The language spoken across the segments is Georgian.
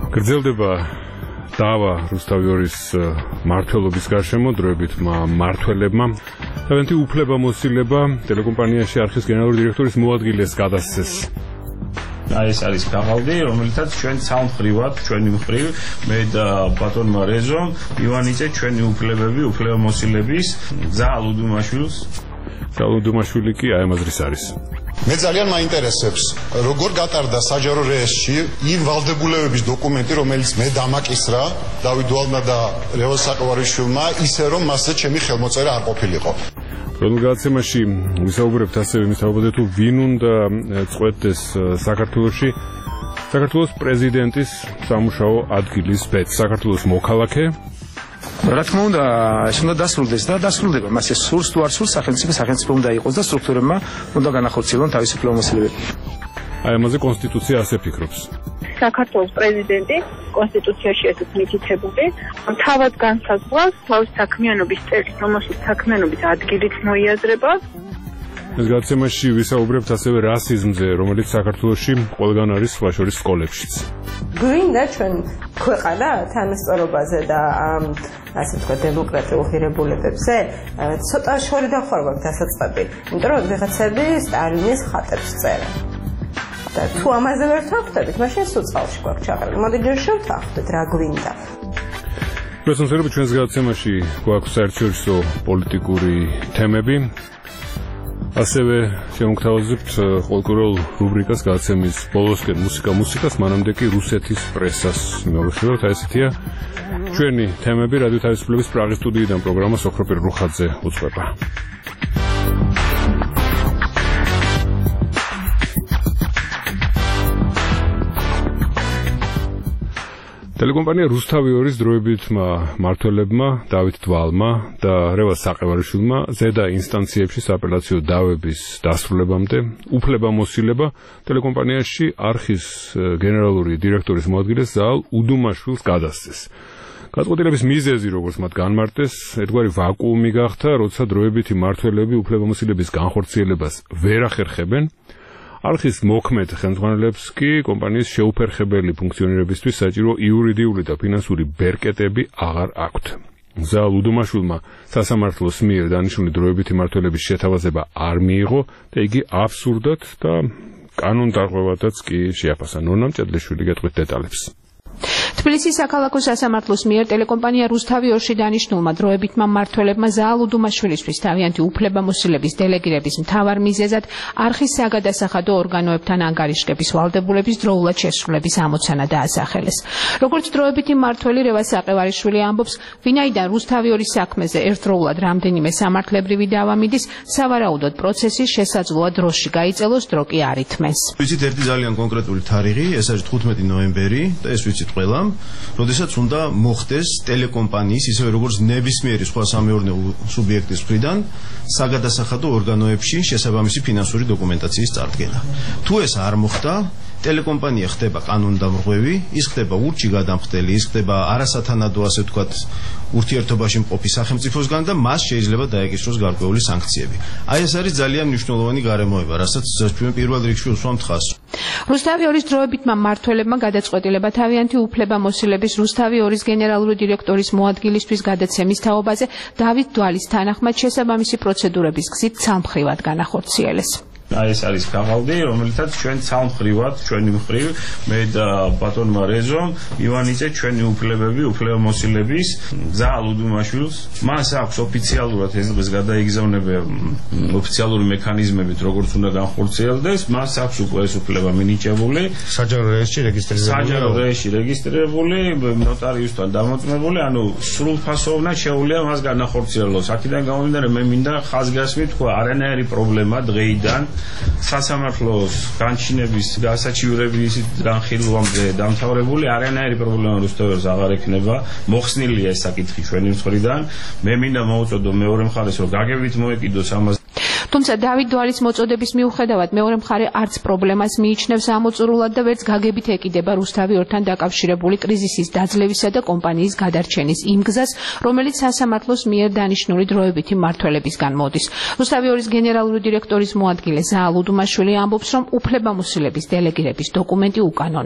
გრძელდება დავა რუსთავიორის მმართველობის გარშემო დროებით მმართველებმა თავიანთი უფლებამოსილება ტელეკომპანიაში არხის გენერალური დირექტორის მოადგილეს გადასცეს. ეს არის ქაღალდი, რომელთაც ჩვენ სამხრივად, ჩვენი მხრივ, მე და ბატონმა რეზომ ივანიძე ჩვენი უფლებები, უფლებამოსილების გზა ლუდუმაშვილი კი აი ამაზრის არის. მე ძალიან მაინტერესებს, როგორ გატარდა საჯარო რეესტში იმ ვალდებულებების დოკუმენტი, რომელიც მე დამაკისრა დავით დვალმა და ლევონ საკვარიშვილმა, ისე რომ მასზე ჩემი ხელმოწერა არ ყოფილიყო. პროგრამაში ვისაუბრებთ ასევე იმის თაობაზე თუ ვინ უნდა წყვეტდეს საქართველოს პრეზიდენტის სამუშაო ადგილის ბედს, საქართველოს მოქალაქე. რა თქმა უნდა, ეს უნდა დასრულდეს და დასრულდება. მას ეს სურს თუ არ სურს, სახელმწიფო უნდა იყოს და სტრუქტურებმა უნდა განახორციელონ თავისი უფლებამოსილებები. აი ამაზე კონსტიტუცია ასე ფიქრობს. საქართველოს პრეზიდენტი კონსტიტუციაში ესეც მითითებული, თავად განსაზღვრავს თავის საქმიანობის წერტილს, რომელშიც საქმიანობის ადგილით მოიაზრება. ეს გადაცემაში ვისაუბრებთ ასევე რასიზმზე, რომელიც საქართველოში ყველგან არის, სხვა შორის სკოლებშიც. გვინდა ჩვენ ქვეყანა თანასწორობაზე და ასე ვთქვათ დემოკრატიულ ღირებულებებზე ცოტა შორი დახურვა დასაწყები, იმიტომ რომ ვიღაცები სტალინის ხატებს წერენ. და თუ ამაზე ვერ თანხმდებით, მაშინ სულ წყალში გვაქვს ჩაყრილი. მოდი ჯერ შევთანხმდეთ რა გვინდა. პრესონსერები ჩვენს გადაცემაში გვაქვს საერთაშორისო პოლიტიკური თემები. ასევე შემოგთავაზებთ ყოველკვირეულ რუბრიკას გადაცემის ბოლოსკენ მუსიკას, მანამდე კი რუსეთის პრესას მოვიხილავთ. ესეთია ჩვენი თემები რადიო თავისუფლების პრაღის სტუდიიდან პროგრამა სოქროპირ რუხაძე უძღვება. ტელეკომპანია რუსთავიორის დროებით მმართველებმა დავით დვალმა და რევაზ საყევარიშვილმა ზედა ინსტანციებში სააპელაციო დავების დასრულებამდე უფლებამოსილება ტელეკომპანიაში არხის გენერალური დირექტორის მოადგილეს ზაალ უდუმაშვილს გადასცეს. გადაწყვეტილების მიზეზი, როგორც მათ განმარტეს, ერთგვარი ვაკუუმი გახდა, როცა დროებითი მმართველები უფლებამოსილების განხორციელებას ვერ ახერხებენ. არხის მოქმედ ხელმძღვანელებს კი კომპანიის შეუფერხებელი ფუნქციონირებისთვის საჭირო იურიდიული და ფინანსური ბერკეტები აღარ აქვთ. ზაალ უდუმაშვილმა სასამართლოს მიერ დანიშნული დროებითი მმართველების შეთავაზება არ მიიღო და იგი აბსურდად და კანონდარღვევადაც კი შეაფასა. ნონა მჭედლიშვილი გეტყვით დეტალებს. თბილისის საქალაქო სასამართლოს მიერ ტელეკომპანია რუსთავიორში დანიშნულმა დროებითმა მმართველებმა ზაალ უდუმაშვილისთვის თავიანთი უფლებამოსილების დელეგირების მთავარ მიზეზად არხის საგადასახადო ორგანოებთან ანგარიშგების ვალდებულების დროულად შესრულების ამოცანა დაასახელეს. როგორც დროებითი მმართველი რევაზ საყევარიშვილი ამბობს, ვინაიდან რუსთავიორის საქმეზე ერთდროულად რამდენიმე სამართლებრივი დავა მიდის, სავარაუდოდ პროცესი შესაძლოა დროში გაიწელოს, დრო კი არ ითმეს. ვიცით ერთი ძალიან კონკრეტული თარიღი, ეს არის 15 ნოემბერი და ეს ვიცით ყველამ, როდესაც უნდა მოხდეს ტელეკომპანიის, ისევე როგორც ნებისმიერი სხვა სამეურნეო სუბიექტის მხრიდან საგადასახადო ორგანოებში შესაბამისი ფინანსური დოკუმენტაციის წარდგენა. თუ ეს არ მოხდა, ტელეკომპანია ხდება კანონდამრღვევი, ის ხდება ურჩი გადამხდელი, ის ხდება არასათანადო, ასე ვთქვათ, ურთიერთობაში მყოფი სახელმწიფოსგან და მას შეიძლება დაეკისროს გარკვეული სანქციები. აი ეს არის ძალიან მნიშვნელოვანი გარემოება, რასაც ჩვენ პირველ რიგში უსვამთ ხაზს. რუსთავიორის დროებითმა მმართველებმა გადაწყვეტილება თავიანთი უფლებამოსილების რუსთავიორის გენერალური დირექტორის მოადგილისთვის გადაცემის თაობაზე დავით დვალის თანახმად შესაბამისი პროცედურების გზით ცალმხრივად განახორციელეს. ეს არის ქაღალდი, რომელთაც ჩვენ ცალმხრივად, ჩვენი მხრივ, მე და ბატონმა რეზომ ივანიძე ჩვენი უფლებები, უფლებამოსილების გზა ლუდუმაშვილს, მას აქვს ოფიციალურად ეს დღეს გადაიგზავნება ოფიციალური მექანიზმებით, როგორც უნდა განხორციელდეს, მას აქვს უკვე ეს უფლება მინიჭებული, საჯარო რეესტში რეგისტრირებული, ნოტარიუსთან დამოწმებული, ანუ სრულფასოვნად შეუძლია მას განახორციელოს. აქედან გამომდინარე, მე მინდა ხაზგასმით თქვა, არანაირი პრობლემა დღეიდან სასამართლოს განჩინების გასაჩივრების განხილვამდე დამთავრებული არანაირი პრობლემა რუსთავიორს აღარ ექნება. მოხსნილია ეს საკითხი ჩვენი მხრიდან. მე მინდა მოვუწოდო მეორე მხარეს, რომ გაგებით მოეკიდოს ამას. თუმცა დავით დვალის მოწოდების მიუხედავად მეორე მხარე არც პრობლემას მიიჩნევს ამოწურულად და ვერც გაგებით ეკიდება რუსთავიორთან დაკავშირებული კრიზისის დაძლევისა და კომპანიის გადარჩენის იმ გზას, რომელიც სასამართლოს მიერ დანიშნული დროებითი მმართველებისგან მოდის. რუსთავიორის გენერალური დირექტორის მოადგილე ზაალ უდუმაშვილი ამბობს, რომ უფლებამოსილების დელეგირების დოკუმენტი უკანონოა.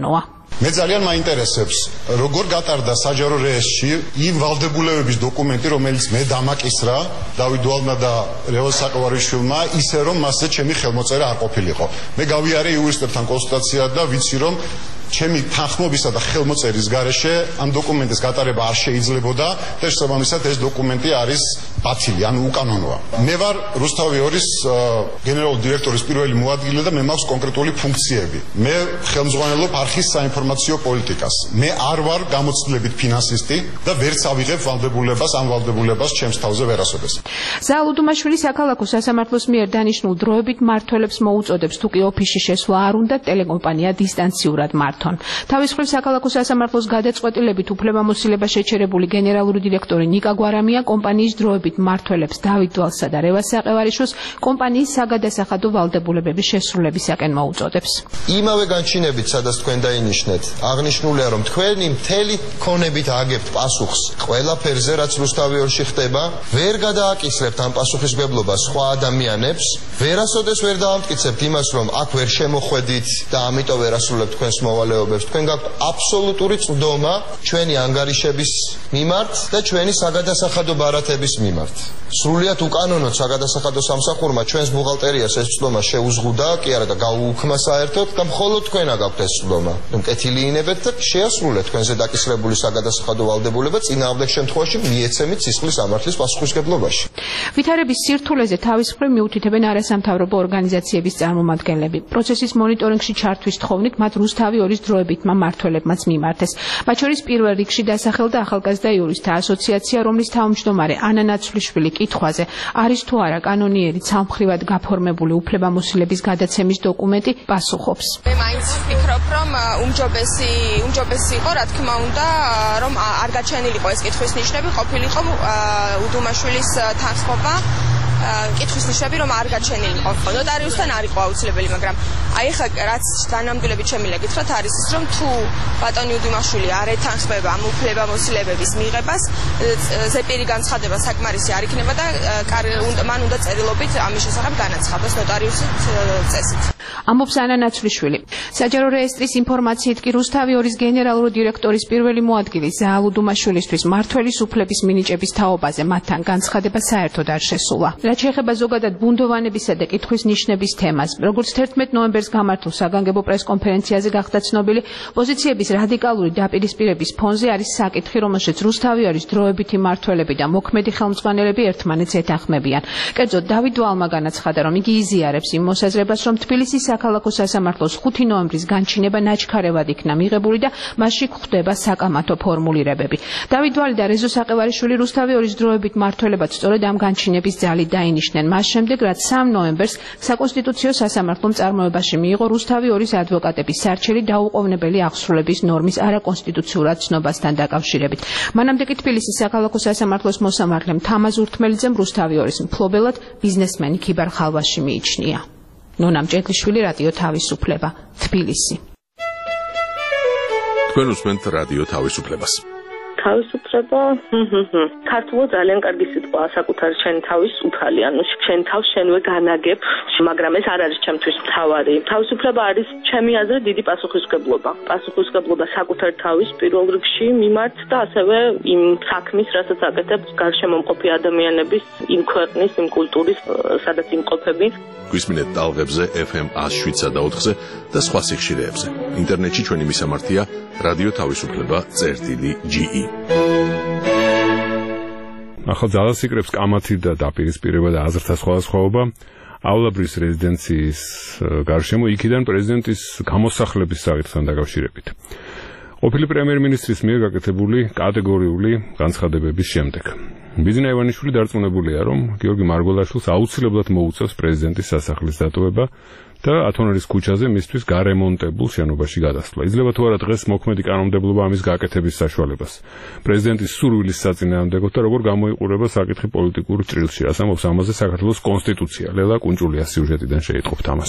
მე ძალიან მაინტერესებს როგორ გატარდა საჯარო რეესში იმ ვალდებულებების დოკუმენტი რომელიც მე დამაკისრა დავით დვალმა და რევაზ საყოვარიშვილმა ისე რომ მასზე ჩემი ხელმოწერა არ ყოფილიყო მე გავიარე იურისტებთან კონსულტაცია და ვიცი რომ ჩემი თანხმობისა და ხელმოწერის გარეშე ამ დოკუმენტის გატარება არ შეიძლებოდა და შესაბამისად ეს დოკუმენტი არის ბათილი, ანუ უკანონოა. მე ვარ რუსთავი 2-ის გენერალური დირექტორის პირველი მოადგილე და მე მაქვს კონკრეტული ფუნქციები. მე ხელმძღვანელობ არხის საინფორმაციო პოლიტიკას. მე არ ვარ გამოცდილებით ფინანსისტი და ვერც ავიღებ ვალდებულებას ამ ვალდებულებას ჩემს თავზე ვერასოდეს. ზაალუდუმაშვილი საქალაქო სასამართლოს მიერ დანიშნულ დროებით მმართველებს მოუწოდებს თუ კი ოფისში შესვლა არ უნდა ტელეკომპანია დისტანციურად მართონ. თავის მხრივ საქალაქო სასამართლოს გადაწყვეტილებით უფლებამოსილება შეჩერებული გენერალური დირექტორი ნიკა გვარამია კომპანიის დროებით მმართველებს დავით დვალსა და რევაზ საყევარიშვილს კომპანიის საგადასახადო ვალდებულებების შესრულებისაკენ მოუწოდებს. იმავე განჩინებით, სადაც თქვენ დაინიშნეთ, აღნიშნულია, რომ თქვენი მთელი ქონებით აგებთ პასუხს ყველაფერზე, რაც რუსთავი 2-ში ხდება, ვერ გადააკისრებთ ამ პასუხისმგებლობას სხვა ადამიანებს, ვერასოდეს ვერ დაამტკიცებთ იმას, რომ აქ ვერ შემოხვედით და ამიტომ ვერ ასრულებთ თქვენს მოვალეობებს. თქვენ გაქვთ აბსოლუტური წვდომა ჩვენი ანგარიშების მიმართ და ჩვენი საგადასახადო ბარათების მიმართ. სრულიად უკანონოდ საგადასახადო სამსახურმა ჩვენს ბუღალტერიას ეს წვდომა შეუზღუდა, კი არა და გაუუქმა საერთოდ და მხოლოდ თქვენა გაქვთ ეს წვდომა. მკეთილი ინებეთ და შეასრულეთ თქვენზე დაკისრებული საგადასახადო ვალდებულება წინააღმდეგ შემთხვევაში მიეცემით სისხლის სამართლის პასუხისმგებლობაში. ვითარების სირთულეზე თავის მხრივ მიუთითებენ არასამთავრობო ორგანიზაციების წარმომადგენლები. პროცესის მონიტორინგში ჩართვის თხოვნით მათ რუსთავი 2-ის დროებითმა მმართველებმაც მიმართეს. მათ შორის პირველ რიგში დასახელდა ახალგაზრდა იურისტთა ასოციაცია, რომლის თავმჯდომარე ანა ნაცვლიშვილი კითხვაზე არის თუ არა კანონიერი ცალმხრივად გაფორმებული უფლებამოსილების გადაცემის დოკუმენტი პასუხობს. მე მაინც ვფიქრობ, რომ უმჯობესი იყო, რა თქმა უნდა, რომ არ გაჩენილიყო ეს კითხვის ნიშნები, ყოფილიყო უდუმაშვილის თანხმობა კითხვის ნიშნები რომ არ გაჩენილიყო. ნოტარიუსთან არ იყო აუცილებელი, მაგრამ აი ხა რაც განამდვილებით შემიძლია გითხრათ არის ის, რომ თუ ბატონი უდუმაშვილი არ ეთანხმება ამ უფლებამოსილებების მიღებას, ზეპირი განცხადება საკმარისი არ იქნება და მან უნდა წერილობით ამის შესახებ განაცხადოს ნოტარიუსის წესით. ამბობს ანა ნაცვლიშვილი. საჯარო რეესტრის ინფორმაციით კი რუსთავი 2-ის გენერალური დირექტორის პირველი მოადგილე ზაალუდუმაშვილისთვის მმართველის უფლების მინიჭების თაობაზე მათთან განცხადება საერთოდ არ შესულა. რაც შეეხება ზოგადად ბუნდოვანებისა და კითხვის ნიშნების თემას, როგორც 11 ნოემბერს გამართულ საგანგებო პრესკონფერენციაზე გახდა ცნობილი, პოზიციების რადიკალური დაპირისპირების ფონზე არის საკითხი, რომელშიც რუსთავი 2-ის დროებითი მმართველები და მოქმედი ხელმძღვანელები ერთმანეთს ეთანხმებიან. კერძოდ დავით დვალმა განაცხადა, რომ იგი იზიარებს იმ მოსაზრებას, რომ თბილისის საქალაქო სასამართლოს 5 ნოემბრის განჩინება ნაჩქარევად იქნა მიღებული და მასში გვხვდება საკამათო ფორმულირებები. დავით დვალი და რეზო საყევარიშვილი რუსთავი 2-ის დროებით მმართველებად სწორედ ამ განჩინების ძალით დაინიშნენ მას შემდეგ, რაც 3 ნოემბერს საკონსტიტუციო სასამართლომ წარმოებაში მიიღო რუსთავი 2-ის ადვოკატების სარჩელი დაუყოვნებელი აღსრულების ნორმის არაკონსტიტუციურად ცნობასთან დაკავშირებით. მანამდე კი თბილისის საქალაქო სასამართლოს მოსამართლემ თამაზ ურთმელიძემ რუსთავი 2-ის მფლობელად ბიზნესმენი ქიბარ ხალვაში მიიჩნია. ნონა მჭედლიშვილი, რადიო თავისუფლება, თბილისი. თქვენ უსმენთ რადიო თავისუფლებას. თავისუფლება ქართულად ძალიან კარგი სიტყვაა, საკუთარი შენი თავის უფალი, ანუ შენ თავს შენვე განაგებ, მაგრამ ეს არ არის ჩემთვის მთავარი. თავისუფლება არის ჩემი აზრით დიდი პასუხისმგებლობა. პასუხისმგებლობა საკუთარი თავის პირველ რიგში მიმართ და ასევე იმ საქმის, რასაც აკეთებს გარშემომყოფი ადამიანების, იმ ქვეყნის, იმ კულტურის, სადაც იმყოფები. გვისმინეთ ტალღებზე FM 107.4-ზე და სხვა სიხშირეებზე. ინტერნეტში ჩვენი მისამართია რადიო თავისუფლება.ge. ახალ ძალას იკრებს კამათი და დაპირისპირება და აზრთა სხვადასხვაობა აულაბრის რეზიდენციის გარშემო იქიდან პრეზიდენტის გამოსახლების საკითხთან დაკავშირებით. ყოფილი პრემიერ-მინისტრის მიერ გაკეთებული კატეგორიული განცხადებების შემდეგ ბიზნა ივანიშვილი დარწმუნებულია, რომ გიორგი მარგველაშვილს აუცილებლად მოუწევს პრეზიდენტის სასახლის დატოვება და ათონერის ქუჩაზე მისთვის გარემონტებულ შენობაში გადასვლა. იძლევა თუ არა დღეს მოქმედი კანონმდებლობა ამის გაკეთების საშუალებას. პრეზიდენტის სურვილის საწინააღმდეგოდ და როგორ გამოიყურება საკითხი პოლიტიკურ ჭრილში, ამბობს ამაზე საქართველოს კონსტიტუცია. ლელა კუნჭულიას სიუჟეტიდან შეიტყობთ ამას.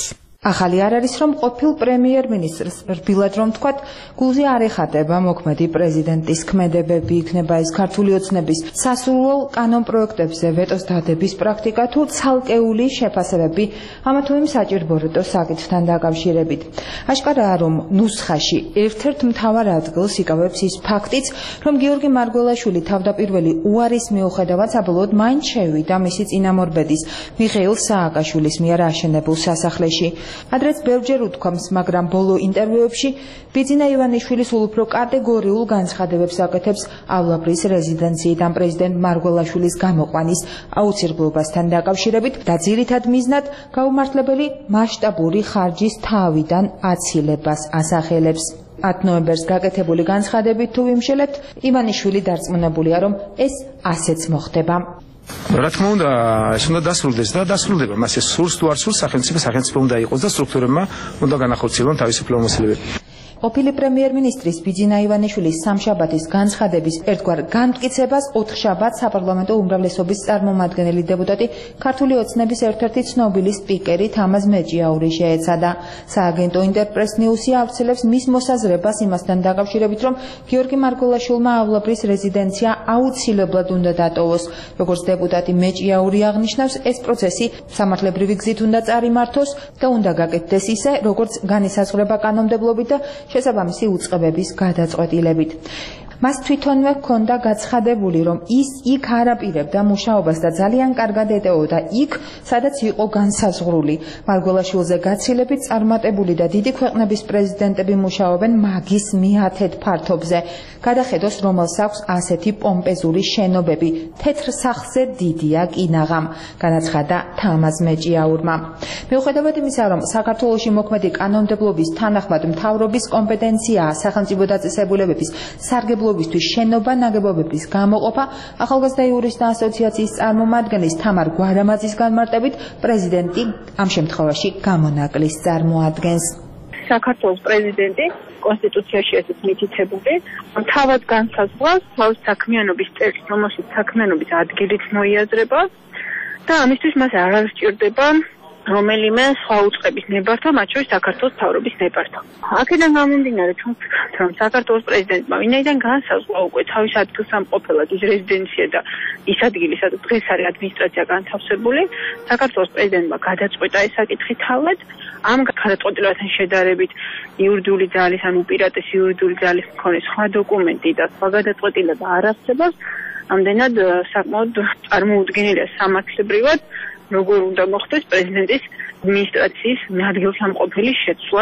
ახალი არ არის, რომ ყოფილ პრემიერ-მინისტრს რბილად რომ თქვათ, გულზე არ ეხატება მოქმედი პრეზიდენტის ქმედებები, იქნება ეს ქართული ოცნების სასურველ კანონპროექტებზე ვეტოს დადების პრაქტიკა თუ ცალკეული შეფასებები ამა თუ იმ საჭიროებო საკითხთან დაკავშირებით. აშკარაა, რომ ნუსხაში ერთ-ერთ მთავარ ადგილს იკავებს ის ფაქტიც, რომ გიორგი მარგველაშვილი თავდაპირველი უარის მიუხედავად საბოლოოდ მაინც შევიდა მისი წინამორბედის მიხეილ სააკაშვილის მიერ აშენებულ სასახლეში. ადრეც ბევრჯერ უთქვამს, მაგრამ ბოლო ინტერვიუებში ბიძინა ივანიშვილის უფრო კატეგორიულ განცხადებებს აკეთებს ავლაბრის რეზიდენციიდან პრეზიდენტ მარგველაშვილის გამოყვანის აუცილებლობასთან დაკავშირებით და ძირითად მიზნად გაუმართლებელი მასშტაბური ხარჯის თავიდან აცილებას ასახელებს. 10 ნოემბერს გაკეთებული განცხადებით თუ ვიმშელებთ, ივანიშვილი დარწმუნებულია, რომ ეს ასეც მოხდება. რა თქმა უნდა, ეს უნდა დასრულდეს და დასრულდება. მას ეს სურს თუ არ სურს, სახელმწიფო უნდა იყოს და სტრუქტურებმა უნდა განახორციელონ თავისი უფლებამოსილებები. ყოფილი პრემიერ-მინისტრის ბიძინა ივანიშვილის სამშაბათის განცხადების ერთგვარ განმტკიცებას 4 შაბათს საპარლამენტო უმრავლესობის წარმომადგენელი დეპუტატი ქართული ოცნების ერთ-ერთი ცნობილი სპიკერი თამაზ მეჭიაური შეეცადა. სააგენტო ინტერპრეს ნიუსი ავრცელებს მის მოსაზრებას იმასთან დაკავშირებით, რომ გიორგი მარგველაშვილმა ავლაბრის რეზიდენცია აუცილებლად უნდა დატოვოს. როგორც დეპუტატი მეჭიაური აღნიშნავს, ეს პროცესი სამართლებრივი გზით უნდა წარიმართოს და უნდა გაკეთდეს ისე, როგორც განისაზღვრება კანონმდებლობით და შესაბამისი უწყებების გადაწყვეტილებით. მას თვითონვე ჰქონდა გაცხადებული, რომ ის იქ არ აპირებდა მუშაობას და ძალიან კარგად ეტეოდა იქ, სადაც იყო განსაზღვრული. მარგველაშვილზე გაცილებით წარმატებული და დიდი ქვეყნების პრეზიდენტები მუშაობენ მაგის მიათეთ ფართობზე. გადახედოს, რომელს აქვს ასეთი პომპეზური შენობები, თეთრ სახლზე დიდია კინაღამ, განაცხადა თამაზ მეჭიაურმა. მიუხედავად იმისა, რომ საქართველოში მოქმედი კანონმდებლობის თანახმად მთავრობის კომპეტენციაა სახელმწიფო დაწესებულებების სარგებლობისთვის შენობა ნაგებობების გამოყოფა, ახალგაზრდა იურისტთა ასოციაციის წარმომადგენლის თამარ გვარამაძის განმარტებით პრეზიდენტი ამ შემთხვევაში გამონაკლის წარმოადგენს. საქართველოს პრეზიდენტი კონსტიტუციაში ესეც მითითებული, თავად განსაზღვრავს თავის საქმიანობის წერტილს, რომელშიც საქმიანობის ადგილით მოიაზრება და ამისთვის მას არ სჭირდება რომელიმე სხვა უწყების ნებართვა, მათ შორის საქართველოს მთავრობის ნებართვა. აქედან გამომდინარე, რომ საქართველოს პრეზიდენტმა ვინაიდან განსაზღვრა უკვე თავის ადგილსამყოფელად ის რეზიდენცია და ის ადგილი, სადაც დღეს არის ადმინისტრაცია განთავსებული, საქართველოს პრეზიდენტმა გადაწყვიტა ეს საკითხი თავად. ამ გადაწყვეტილებასთან შედარებით იურიდიული ძალის ან უპირატესი იურიდიული ძალის მქონე სხვა დოკუმენტი და სხვა გადაწყვეტილება არ არსებობს. ამდენად საკმაოდ წარმოუდგენელია სამართლებრივად, როგორ უნდა მოხდეს პრეზიდენტის ადმინისტრაციის ადგილსამყოფელის შეცვლა.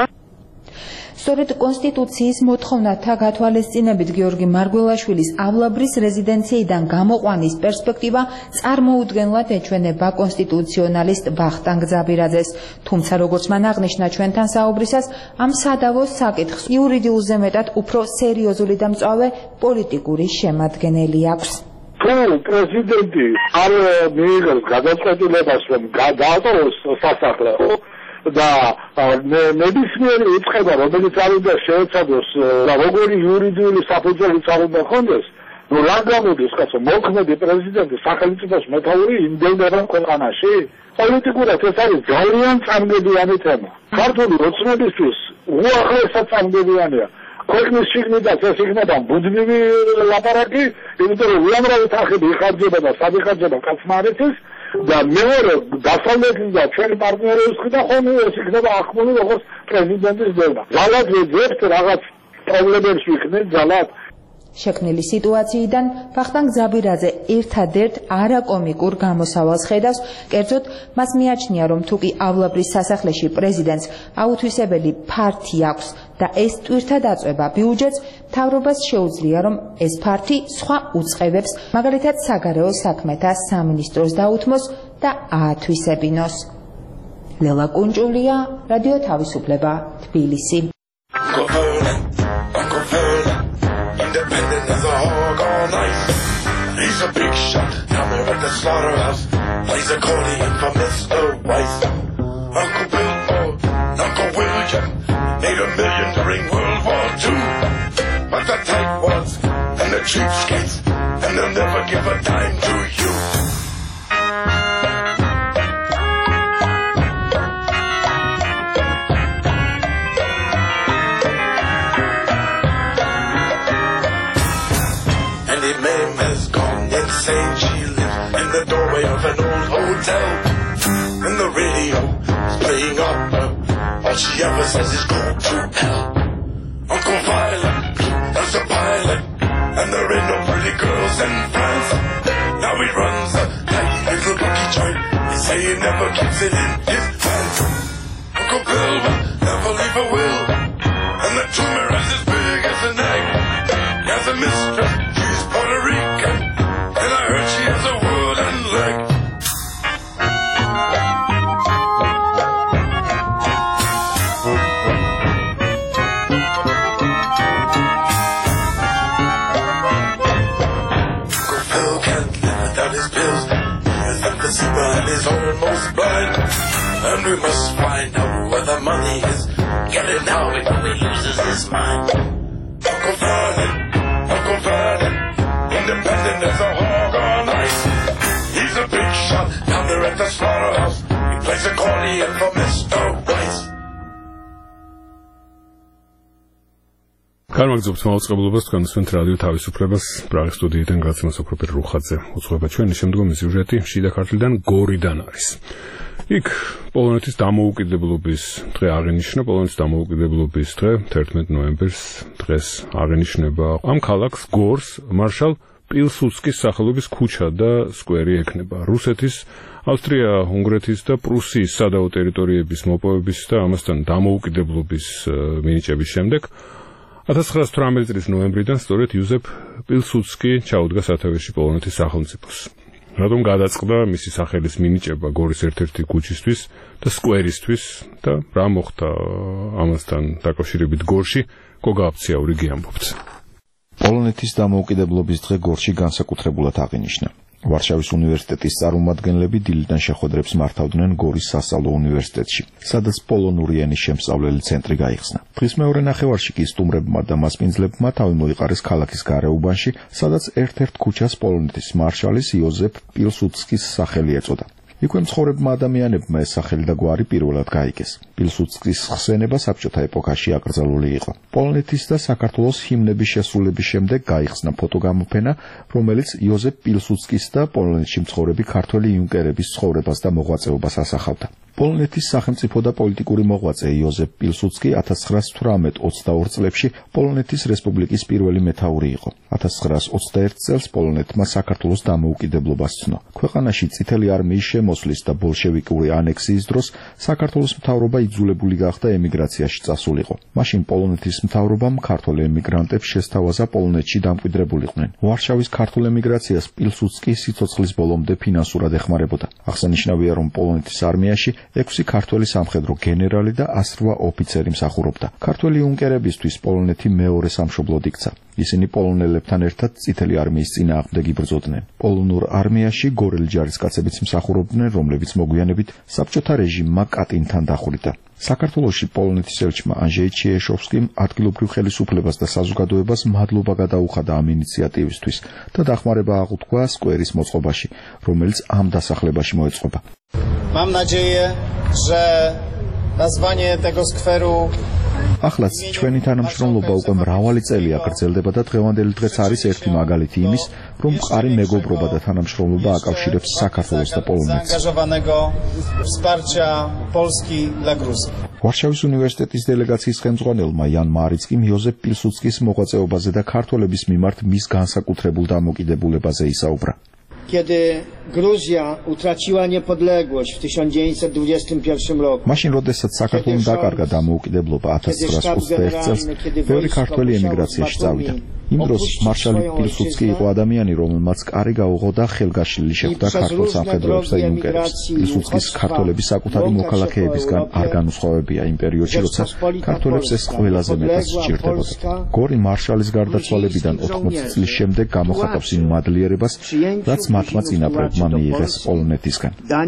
სწორედ კონსტიტუციის მოთხოვნათა გათვალისწინებით გიორგი მარგველაშვილის ავლაბრის რეზიდენციიდან გამოყვანის პერსპექტივა წარმოუდგენლად ეჩვენება კონსტიტუციონალისტ ვახტანგ ძაბირაძეს. თუმცა, როგორც მან აღნიშნა ჩვენთან საუბრისას, ამ სადავოს საკითხს იურიდიულზე მეტად უფრო სერიოზული და მწვავე პოლიტიკური შემადგენელი აქვს. თუ პრეზიდენტი არ მიიღებს გადაწყვეტილებას, რომ გადაატოვოს სასახლე და ნებისმიერი უწყება, რომელიც არ უნდა შეეცადოს და როგორი იურიდიული საფუძველიც არ უნდა ჰქონდეს, ნუ რა გამოდის, კაცო, მოქმედი პრეზიდენტი სახელმწიფოს მეთაური იმდენდება ქვეყანაში? პოლიტიკურად ეს არის ძალიან წამგებიანი თემა. ქართული ოცნებისთვის უახლესად წამგებიანია. ქვეყნის შიგნიდან ეს იქნება ბუდმივი ლაპარაკი, იმიტომ რომ უამრავი თანხები იხარჯება და სად იხარჯება კაცმა არ იცის და მეორე დასავლეთის და ჩვენი პარტნიორების მხრიდან ხომ ეს იქნება ახმული როგორც პრეზიდენტის დევნა. ძალად ვეძებთ რაღაც პრობლემებს ვიქნეთ ძალად. შექმნილი სიტუაციიდან ვახტანგ ძაბირაძე ერთადერთ არაკომიკურ გამოსავალს ხედავს, კერძოდ მას მიაჩნია, რომ თუკი ავლაბრის სასახლეში პრეზიდენტს აუთვისებელი ფართი აქვს და ეს ტვირთა დაწვება ბიუჯეტს, მთავრობას შეუძლია, რომ ეს ფართი სხვა უწყებებს, მაგალითად საგარეო საქმეთა სამინისტროს დაუთმოს და აათვისებინოს. ლელა კუნჭულია, რადიო თავისუფლება, თბილისი. Independent as a hog all night. He's a big shot, coming with the slaughterhouse. Plays accordion for Mr. Weiss. Uncle Bill or Uncle William made $1 million during World War II. But the tightwads and the cheapskates, and they'll never give a dime to you. the doorway of an old hotel. And the radio is playing opera. All she ever says is go to hell. Uncle Violet, that's a pilot. And there ain't no pretty girls in France. Now he runs a tiny little lucky joint. They say he never keeps it in his hands. Uncle Bill will never leave a will. And the tumor is as big as an egg. He has a mistress, she's Puerto Rican. And I heard she has a wooden leg. And is almost blind, and we must find out where the money is. Get it now before he loses his mind. Uncle Vernon, independent as a hog on ice. He's a big shot down there at the slaughterhouse. He plays accordion for Mr. Rice. Კარმაგზობთ მაუწყებლობას თქვენსვენთ რადიო თავისუფლებას პრაღის სტუდიიდან გაცემას ოქროპერ რუხაძე. უცხოება ჩვენი შემდგომი სიუჟეტი შიდა ქართლიდან გორიდან არის. იქ პოლონეთის დამოუკიდებლობის დღე აღინიშნა, პოლონეთის დამოუკიდებლობის დღე 11 ნოემბერს დღეს აღინიშნება. ამ ქალაქს გორს მარშალ პილსუდსკის სახელობის ქუჩა და სკვერი ექნება. რუსეთის, ავსტრია-უნგრეთის და პრუსიის სადავო ტერიტორიების მოპოვების და ამასთან დამოუკიდებლობის მინიჭების შემდეგ 1918 წლის ნოემბრიდან სწორედ იუზეფ პილსუდსკი ჩაუდგა სათავეში პოლონეთის სახელმწიფოს. რადგან გადაწყდა მისი სახელის მინიჭება გორის ერთ-ერთი ქუჩისთვის და სკვერისთვის და რა მოხდა ამასთან დაკავშირებით გორში, გოგა აფციაური გიამბობთ. პოლონეთის დამოუკიდებლობის დღე გორში განსაკუთრებულად აღინიშნა. ვარშავის უნივერსიტეტის წარმომადგენლები დილიდან შეხვედრებს მართავდნენ გორის სასწავლო უნივერსიტეტში, სადაც პოლონური ენის შემსწავლელი ცენტრი გაიხსნა. დღის მეორე ნახევარში კი სტუმრებმა და მასპინძლებმა თავი მოიყარეს ქალაქის გარეუბანში, სადაც ერთ-ერთ ქუჩას პოლონეთის მარშალის იოზეფ პილსუდსკის სახელი ეწოდა. იქვე მცხოვრებმა ადამიანებმა ეს სახელი და გვარი პირველად გაიგეს. პილსუდსკის ხსენება საბჭოთა ეპოქაში აკრძალული იყო. პოლონეთის და საქართველოს ჰიმნების შესრულების შემდეგ გაიხსნა ფოტოგამოფენა, რომელიც იოზეფ პილსუდსკის და პოლონეთში მცხოვრები ქართველი იუნკერების ცხოვრებას და მოღვაწეობას ასახავდა. პოლონეთის სახელმწიფო და პოლიტიკური მოღვაწე იოზეფ პილსუდსკი 1918-22 წლებში პოლონეთის რესპუბლიკის პირველი მეთაური იყო. 1921 წელს პოლონეთმა საქართველოს დამოუკიდებლობა სცნო. ქვეყანაში წითელი არმიის შემოსლის და ბოლშევიკური ანექსიის დროს საქართველოს მთავრობა იძულებული გახდა ემიგრაციაში წასულიყო. მაშინ პოლონეთის მთავრობამ ქართველ ემიგრანტებს შესთავაზა პოლონეთში დამკვიდრებულიყვნენ. ვარშავის ქართულ ემიგრაციას პილსუდსკი სიცოცხლის ბოლომდე ფინანსურად ეხმარებოდა. აღსანიშნავია, რომ პოლონეთის არმიაში 6 ქართველი სამხედრო გენერალი და 108 ოფიცერი მსახურობდა. ქართველი იუნკერებისთვის პოლონეთი მეორე სამშობლოდ იქცა. ისინი პოლონელებთან ერთად წითელი არმიის წინააღმდეგ იბრძოდნენ. პოლონურ არმიაში გორელი ჯარისკაცებიც მსახურობდნენ, რომლებიც მოგვიანებით საბჭოთა რეჟიმმა კატინთან დახვრიტა. საქართველოში პოლონეთის ელჩმა ანჟეი ჩიეშოვსკიმ ადგილობრივ ხელისუფლებას და საზოგადოებას მადლობა გადაუხადა ამ ინიციატივისთვის და დახმარება აღუთქვა სკვერის მოწყობაში, რომელიც ამ დასახლებაში მოეწყობა. Mam nadzieję, że nazwanie tego skweru ახლაც ჩვენი თანამშრომლობა უკვე მრავალი წელია გრძელდება და დღევანდელი დღეც არის ერთი მაგალითი იმის, რომ მყარი მეგობრობა და თანამშრომლობა აკავშირებს საქართველოს და პოლონეთს. ვარშავის უნივერსიტეტის დელეგაციის ხელმძღვანელმა იან მარიცკიმ იოზეფ პილსუდსკის მოღვაწეობაზე და ქართველების მიმართ მის განსაკუთრებულ დამოკიდებულებაზე ისაუბრა. Kiedy Gruzja utraciła niepodległość w 1921 roku. Maszyn როდესაც საქართველოს დაკარგა დამოუკიდებლობა 1921 წელს, ბევრი ქართველი ემიგრაციაში წავიდა. იმ დროს მარშალი პილსუდსკი იყო ადამიანი, რომელმაც კარი გაუღო და ხელგაშლილი შეხვდა ქართულ სამხედროებს და იუნკერებს. პილსუდსკის ქართველების საკუთარი მოქალაქეებისგან არ განუსხვავებია იმ პერიოდში, როცა ქართველებს ეს ყველაზე მეტად სჭირდებოდა. გორი მარშალის გარდაცვალებიდან 80 წლის შემდეგ გამოხატავს იმ მადლიერებას, რაც მათმა წინაპრებმა მიიღეს პოლონეთისგან.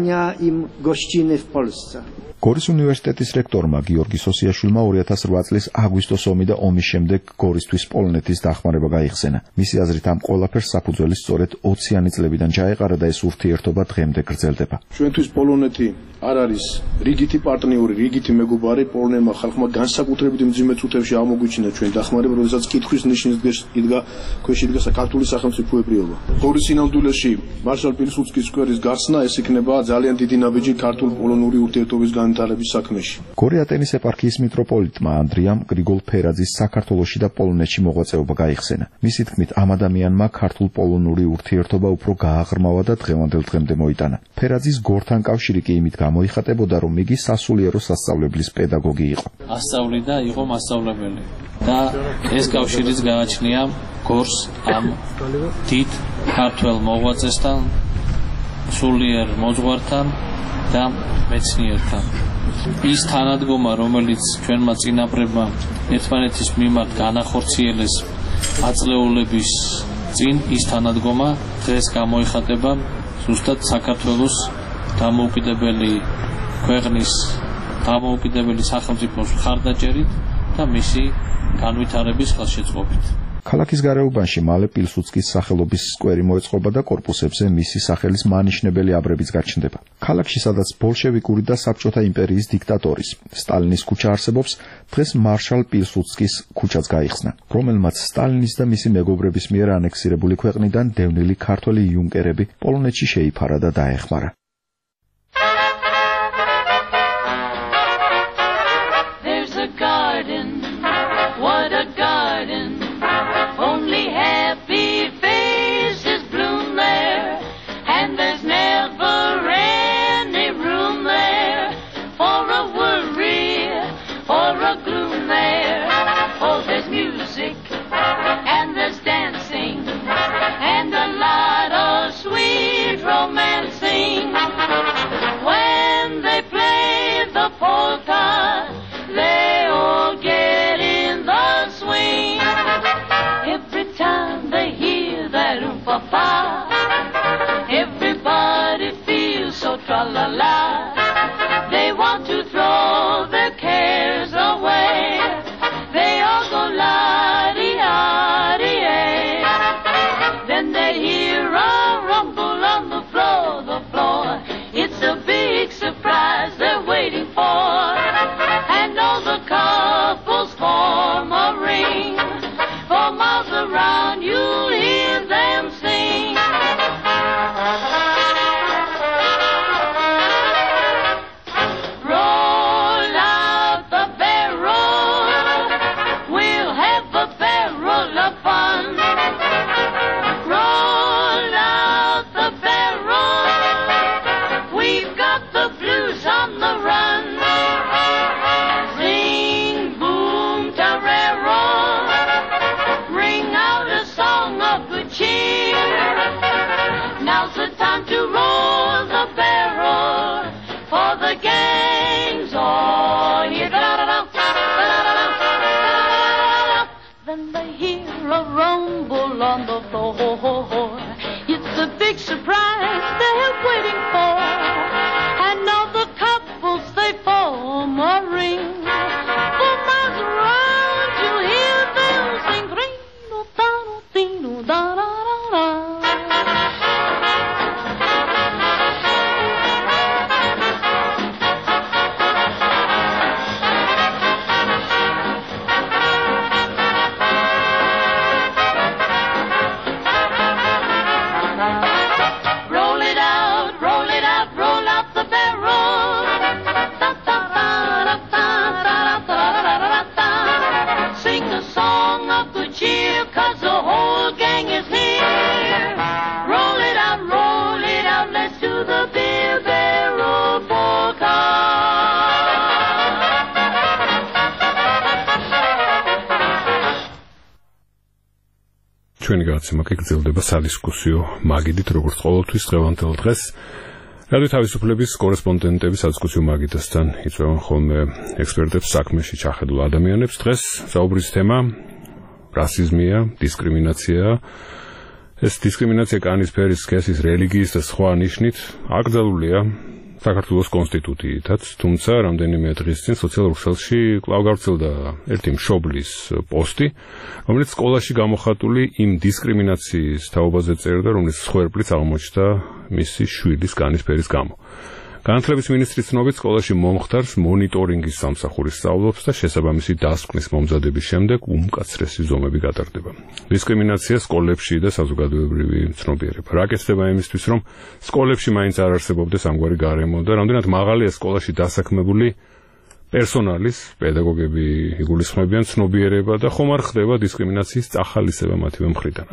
გორის უნივერსიტეტის რექტორმა გიორგი სოსიაშვილმა 2008 წლის აგვისტოს ომი და ომის შემდეგ გორისთვის პოლონეთის დახმარება გაიხსენა. მისი აზრით ამ ყველაფერს საფუძველი სწორედ 20-იანი წლებიდან ჩაეყარა და ეს ურთიერთობა დღემდე გრძელდება. ჩვენთვის პოლონეთი არ არის რიგითი პარტნიორი, რიგითი მეგობარი პოლონელმა ხალხმა განსაკუთრებით მძიმე წუთებში აღმოგვიჩინა ჩვენ დახმარება, როდესაც კითხვის ნიშნის იდგა ქვეშ იდგა საქართველოს სახელმწიფოებრიობა. ღორის სინამდვილეში მარშალ პილსუდსკის სკვერის გახსნა ეს იქნება ძალიან დიდი ნაბიჯი ქართულ-პოლონური ურთიერთობის განვითარების საქმეში. გორიატენის ეპარქიის მიტროპოლიტმა ანდრიამ გრიგოლ ფერაძის საქართველოში და პოლონეთში მოღვაწეობა გაიხსენა. მისი თქმით, ამ ადამიანმა ქართულ-პოლონური ურთიერთობა უფრო გააღრმავა და დღევანდელ დღემდე მოიტანა. ფერაძის გორთან კავშირი კი იმით გამოიხატებოდა, რომ იგი სასულიერო სასწავლებლის პედაგოგი იყო. ასწავლი და იყო მასწავლებელი. და ეს კავშირიც გააჩნია გორს ამ დიდ ქართველ მოღვაწესთან, სულიერ მოძღვართან და მეცნიერთან. ის თანადგომა, რომელიც ჩვენმა წინაპრებმა ერთმანეთის მიმართ განახორციელეს აწლეულების წინ, ის თანადგომა დღეს გამოიხატება ზუსტად საქართველოს დამოუკიდებელი ქვეყნის დამოუკიდებელი სახელმწიფოს მხარდაჭერით და მისი განვითარების ხელშეწყობით. ქალაქის გარეუბანში მალე პილსუდსკის სახელობის სკვერი მოეწყობა და კორპუსებზე მისი სახელის მანიშნებელი აბრებიც გაჩნდება. ქალაქში, სადაც ბოლშევიკური და საბჭოთა იმპერიის დიქტატორის სტალინის ქუჩა არსებობს, დღეს მარშალ პილსუდსკის ქუჩაც გაიხსნა, რომელმაც სტალინის და მისი მეგობრების მიერ ანექსირებული ქვეყნიდან დევნილი ქართველი იუნკერები პოლონეთში შეიფარა და დაეხმარა. Everybody feels so tra-la-la. They want to throw their cares away. They all go la-dee-ah-dee-ay. Then they hear a rumble on the floor. It's a big surprise they're waiting for. And all the couples form a ring. For miles around you'll hear them sing. On the floor, it's a big surprise they're waiting for, and all the couples they form a ring. For miles around you hear them sing ring-o-da-no-dee-no-da-da-da-da. ჩვენი გადაცემა გაგრძელდება სადისკუსიო მაგიდით, როგორც ყოველთვის დღევანდელ დღეს. რადიო თავისუფლების კორესპონდენტები სადისკუსიო მაგიდასთან იწვევენ ხოლმე ექსპერტებს, საქმეში ჩახედულ ადამიანებს. დღეს საუბრის თემა რასიზმია, დისკრიმინაციაა. ეს დისკრიმინაცია კანის ფერის, სქესის, რელიგიის და სხვა ნიშნით აკრძალულია საქართველოს კონსტიტუციითაც, თუმცა რამდენიმე დღის წინ სოციალურ ქსელში კვლავ გავრცელდა ერთი მშობლის პოსტი, რომელიც სკოლაში გამოხატული იმ დისკრიმინაციის თაობაზე წერდა, რომლის სხვერპლიც აღმოჩნდა მისი შვილის კანის ფერის გამო. განათლების მინისტრის ცნობით სკოლაში მომხდარს მონიტორინგის სამსახური სწავლობს და შესაბამისი დასკვნის მომზადების შემდეგ უმკაცრესი ზომები გატარდება. დისკრიმინაცია სკოლებში და საზოგადოებრივი ცნობიერება. რა კეთდება იმისთვის, რომ სკოლებში მაინც არ არსებობდეს ამგვარი გარემო და რამდენად მაღალია სკოლაში დასაქმებული პერსონალის, პედაგოგები იგულისხმებიან ცნობიერება და ხომ არ ხდება დისკრიმინაციის წახალისება მათივე მხრიდან.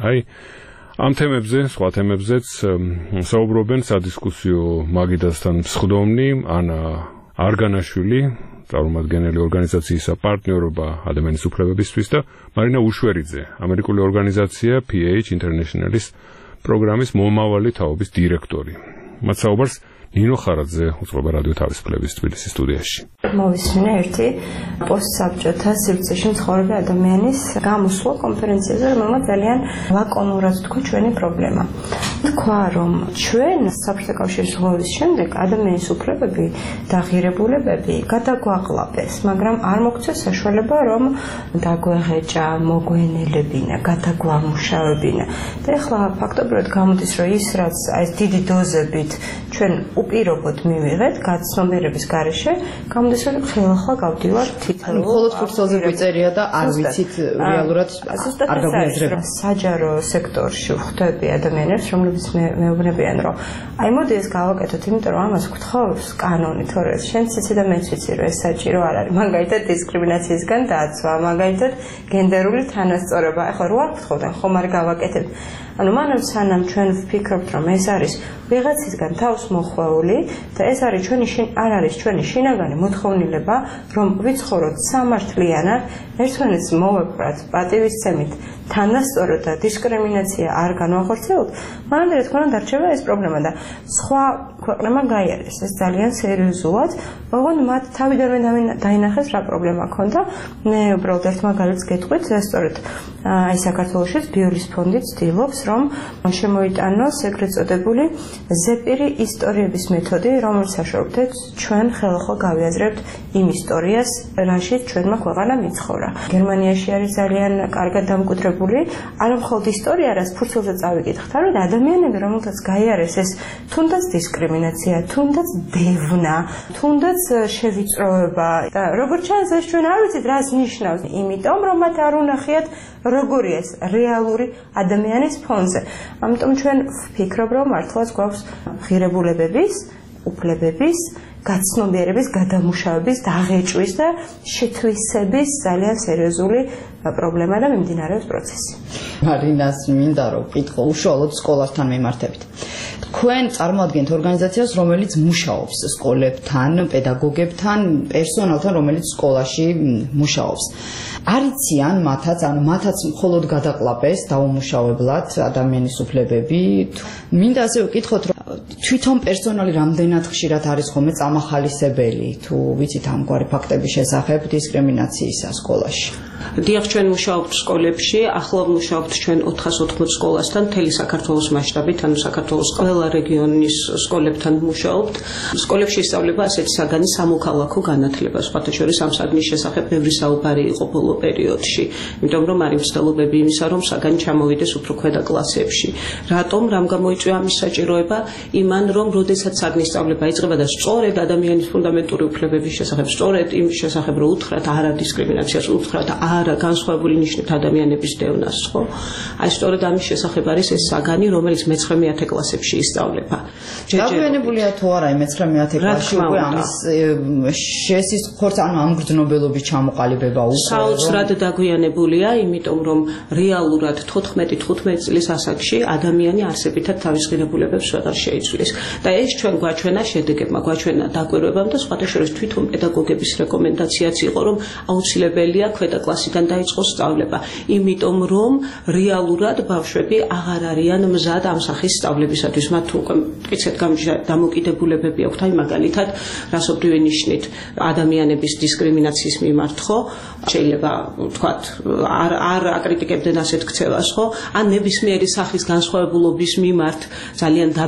ამ თემებზე, სხვა თემებზეც საუბრობენ სადისკუსიო მაგიდასთან მსხდომნი ანა არგანაშვილი, წარმომადგენელი ორგანიზაციისა პარტნიორობა ადამიანის უფლებებისთვის და მარინა უშვერიძე, ამერიკული ორგანიზაცია PH International-ის პროგრამის მომავალი თაობის დირექტორი. მათ საუბარს ნინო ხარაძე უწყობა რადიო თავისუფლების თბილისის სტუდიაში. მოვისმინე ერთი პოსტსაბჭოთა სივრცეში მცხოვრები ადამიანის გამოსვლა კონფერენციაზე, რომელმაც ძალიან ლაკონურად თქვა ჩვენი პრობლემა. თქვა, რომ ჩვენ საბჭოთა კავშირის ღობის შემდეგ ადამიანის უფლებები და ღირებულებები გადაგვაყლაპეს, მაგრამ არ მოგცეს საშუალება, რომ დაგვეღეჭა, მოგვენელებინა, გადაგვამუშავებინა. და ეხლა ფაქტობრივად გამოდის, რომ ის რაც ეს დიდი დოზებით ჩვენ უპირობოდ მივიღეთ გაცნობიერების გარეშე, გამოდის, რომ ხელახლა გავდივართ თითოეულ მხოლოდ ფურცელზე გვიწერია და არ ვიცით რეალურად არ გაგვიაზრება. საჯარო სექტორში ვხვდები ადამიანებს, რომლებიც მეუბნებიან, რომ აი მოდი ეს გავაკეთოთ, იმიტომ რომ ამას გთხოვს კანონი, თორე შენ ციცი და მეც ვიცი, რომ ეს საჭირო არ არის. მაგალითად დისკრიმინაციისგან დაცვა, მაგალითად გენდერული თანასწორობა. ეხლა რო არ გთხოვდნენ, ხომ არ გავაკეთებთ. ანუ მანამ სანამ ჩვენ ვფიქრობთ, რომ ეს არის ვიღაცისგან თავს მოხვეული და ეს არის არ არის ჩვენი შინაგანი მოთხოვნილება, რომ ვიცხოვროთ სამართლიანად, ერთმანეთს მოვეპყრათ პატივისცემით, თანასწორად და დისკრიმინაცია არ განვახორციელოთ, მანამდე რა თქმა უნდა დარჩება ეს პრობლემა და სხვა ქვეყნებმა გაიარეს ეს ძალიან სერიოზულად, ოღონდ მათ თავიდანვე დაინახეს რა პრობლემა ჰქონდა. მე უბრალოდ ერთ მაგალითს გეტყვით, სწორედ აი საქართველოშიც ბიოლის ფონდი ცდილობს, რომ შემოიტანოს ეგრეთ წოდებული ზეპირი ისტორიების მეთოდი, რომელიც საშუალებით ჩვენ ხელახლა გავიაზრებთ იმ ისტორიას, რაშიც ჩვენმა ქვეყანა მიცხოვრა. გერმანიაში არის ძალიან კარგად დამკვიდრებული, არა მხოლოდ ისტორია, რაც ფურცელზე წავიკითხთ, არამედ ადამიანები, რომელთაც გაიარეს ეს თუნდაც დისკრიმინაცია, თუნდაც დევნა, თუნდაც შევიწროება და როგორც ჩანს ეს ჩვენ არ ვიცით რას ნიშნავს, იმიტომ რომ მათ არ უნახიათ როგორია ეს რეალური ადამიანის ფონზე. ამიტომ ჩვენ ვფიქრობ, რომ მართლაც გვაქვს ღირებულებების, უფლებების, გაცნობიერების, გადამუშავების, დაღეჭვის და შეთვისების ძალიან სერიოზული პრობლემა და მიმდინარეობს პროცესი. მარინას მინდა რომ ვკითხო უშუალოდ სკოლასთან მიმართებით. თქვენ წარმოადგენთ ორგანიზაციას, რომელიც მუშაობს სკოლებთან, პედაგოგებთან, პერსონალთან, რომელიც სკოლაში მუშაობს. არიციან მათაც მხოლოდ გადაყლაპეს დაუმუშავებლად ადამიანის უფლებები. მინდა ასე ვკითხოთ, რომ თვითონ პერსონალი რამდენად ხშირად არის ხოლმე წამახალისებელი, თუ ვიცით ამგვარი ფაქტების შესახებ დისკრიმინაციისა სკოლაში. დიახ, ჩვენ მუშაობთ სკოლებში, ახლა მუშაობთ ჩვენ 480 სკოლასთან, მთელი საქართველოს მასშტაბით, ანუ საქართველოს ყველა რეგიონის სკოლებთან მუშაობთ. სკოლებში ისწავლება ასეთი საგანი სამოქალაქო განათლება, სხვათა შორის ამ საგნის შესახებ ბევრი საუბარი იყო ბოლო პერიოდში, იმიტომ რომ არის მცდელობები იმისა, რომ საგანი ჩამოვიდეს უფრო ქვედა კლასებში. რატომ, რამ გამოიწვია ამის საჭიროება? იმან, რომ როდესაც საგნის სწავლება იწყება და სწორედ ადამიანის ფუნდამენტური უფლებების შესახებ, სწორედ იმის შესახებ, რომ უთხრათ არა დისკრიმინაციას, უთხრათ არა განსხვავებული ნიშნით ადამიანების დევნას, ხო? აი სწორედ ამის შესახებ არის ეს საგანი, რომელიც მე-9 კლასებში ისწავლება. დაგვიანებულია თუ არა მე-9 კლასში უკვე ამის შესის ხორცს, ანუ ამ გრძნობელობის ჩამოყალიბება უკვე საოცრად დაგვიანებულია, იმიტომ რომ რეალურად 14-15 წლის ასაკში ადამიანი არსებითად თავის ღირებულებებს ვეღარ შეიცვლის. და ეს ჩვენ გვაჩვენა შედეგებმა, გვაჩვენა დაკვირვებამ და სხვათა შორის თვითონ პედაგოგების რეკომენდაციაც იყო, რომ აუცილებელია ქვედა კლასიდან დაიწყოს სწავლება, იმიტომ რომ რეალურად ბავშვები აღარ არიან მზად ამ სახის სწავლებისათვის. მათ უკვე მტკიცედ დამოკიდებულებები აქვთ, აი მაგალითად, რასობრივი ნიშნით ადამიანების დისკრიმინაციის მიმართ, ხო? შეიძლება ვთქვათ, არ აკრიტიკებდნენ ასეთ ქცევას, ხო? ან ნებისმიერი სახის განსხვავებულობის მიმართ ძალიან დაბალი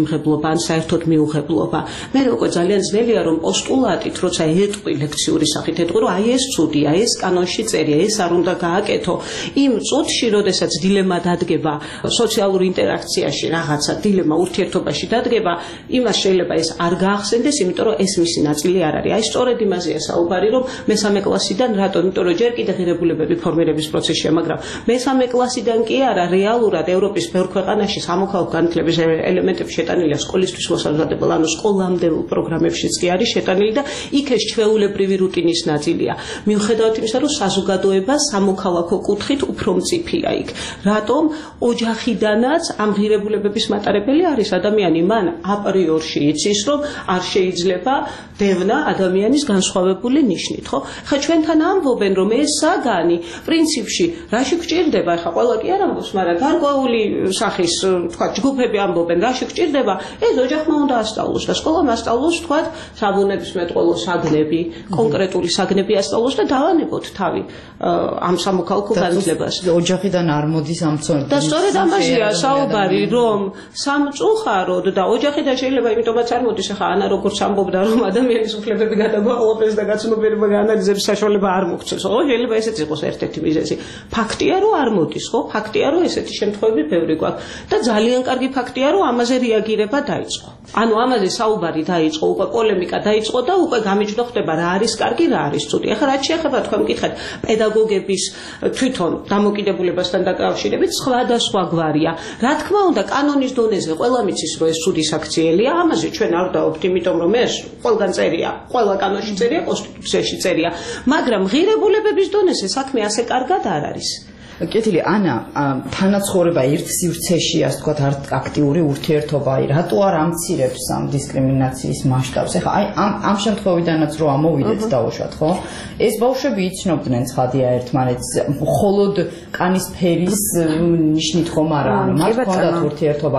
მიმღებლობა ან საერთოდ მიუღებლობა. მე უკვე ძალიან ძნელია რომ პოსტულატით როცა ეტყვი ლექციური სახით ეტყვი რომ აი ეს ცუდია, ეს კანონში წერია, ეს არ უნდა გააკეთო. იმ წუთში, როდესაც დილემა დადგება სოციალურ ინტერაქციაში, რაღაცა დილემა ურთიერთობაში დადგება, იმას შეიძლება ეს არ გაახსენდეს, იმიტომ რომ ეს მისი ნაწილი არ არის. აი სწორედ იმაზეა საუბარი, რომ მესამე კლასიდან რატომ, იმიტომ რომ ჯერ კიდევ ღირებულებები ფორმირების პროცესშია, მაგრამ მესამე კლასიდან კი არა, რეალურად ევროპის ბევრ ქვეყანაში სამოქალაქო განათლების ელემენტები შეტანილია სკოლისთვის მოსაზრდებელ, ანუ სკოლამდელ პროგრამებშიც კი არის შეტანილი და იქ ეს ჩვეულებრივი რუტინის ნაწილია. მიუხედავად იმისა, რომ საზოგადოება სამოქალაქო კუთხით უფრო მწიფია იქ. რატომ ოჯახიდანაც ამ ღირებულებების მატარებელი არის ადამიანი, მან აპრიორში იცის, რომ არ შეიძლება დევნა ადამიანის განსხვავებული ნიშნით, ხო? ხა ჩვენთან ამბობენ, რომ ეს საგანი პრინციპში რაში გჭირდება, ხა ყველა კი არ ამბობს, მაგრამ გარკვეული სახის, თქვა, ჯგუფები ამბობენ, რაში გჭირდება, ეს ოჯახმა უნდა ასწავლოს და სკოლამ ასწავლოს, თქვა, საბუნებისმეტყველო საგნები, კონკრეტული საგნები ასწავლოს და დავანებოთ თავი ამ სამოქალაქო განათლებას. ოჯახიდან არ მოდის ამ ცოდნა. და სწორედ ამაზეა საუბარი, რომ სამწუხაროდ და ოჯახიდან შეიძლება იმიტომაც არ მოდის, ხა ანა როგორც ამბობდა, რომ ადამიანის უფლებები გადაგვაყოლებს და გაცნობიერება გაანალიზების საშუალება არ მოგცეს, ხო? შეიძლება ესეც იყოს ერთ-ერთი მიზეზი. ფაქტია, რომ არ მოდის, ხო? ფაქტია, რომ ესეთი შემთხვევები ბევრი გვაქვს და ძალიან კარგი ფაქტია, რომ ამაზე რეაგირება დაიწყო. ანუ ამაზე საუბარი დაიწყო, უკვე პოლემიკა დაიწყო და უკვე გამიჯდა ხდება რა არის კარგი, რა არის ცუდი. ახლა რაც შეეხება თქვენ მკითხეთ პედაგოგების თვითონ დამოკიდებულებასთან დაკავშირებით სხვადასხვაგვარია. რა თქმა უნდა, კანონის დონეზე ყველა მიცის, რომ ეს ცუდი საქციელია, ამაზე ჩვენ არ დავობთ, იმიტომ რომ ეს ყველგან წერია, ყველა კანონში წერია, კონსტიტუციაში წერია, მაგრამ ღირებულებების დონეზე საქმე ასე კარგად არ არის. კეთილი ანა, თანაცხოვრება ერთ სივრცეში, ასე ვთქვათ, აქტიური ურთიერთობა, რატო არ ამცირებს ამ დისკრიმინაციის მასშტაბს? ეხლა აი ამ შემთხვევიდანაც რო ამოვიდეთ დავუშვათ, ხო? ეს ბავშვები იცნობდნენ ცხადია ერთმანეთს, მხოლოდ კანის ფერის ნიშნით ხომ არა, მათ ჰქონდათ ურთიერთობა.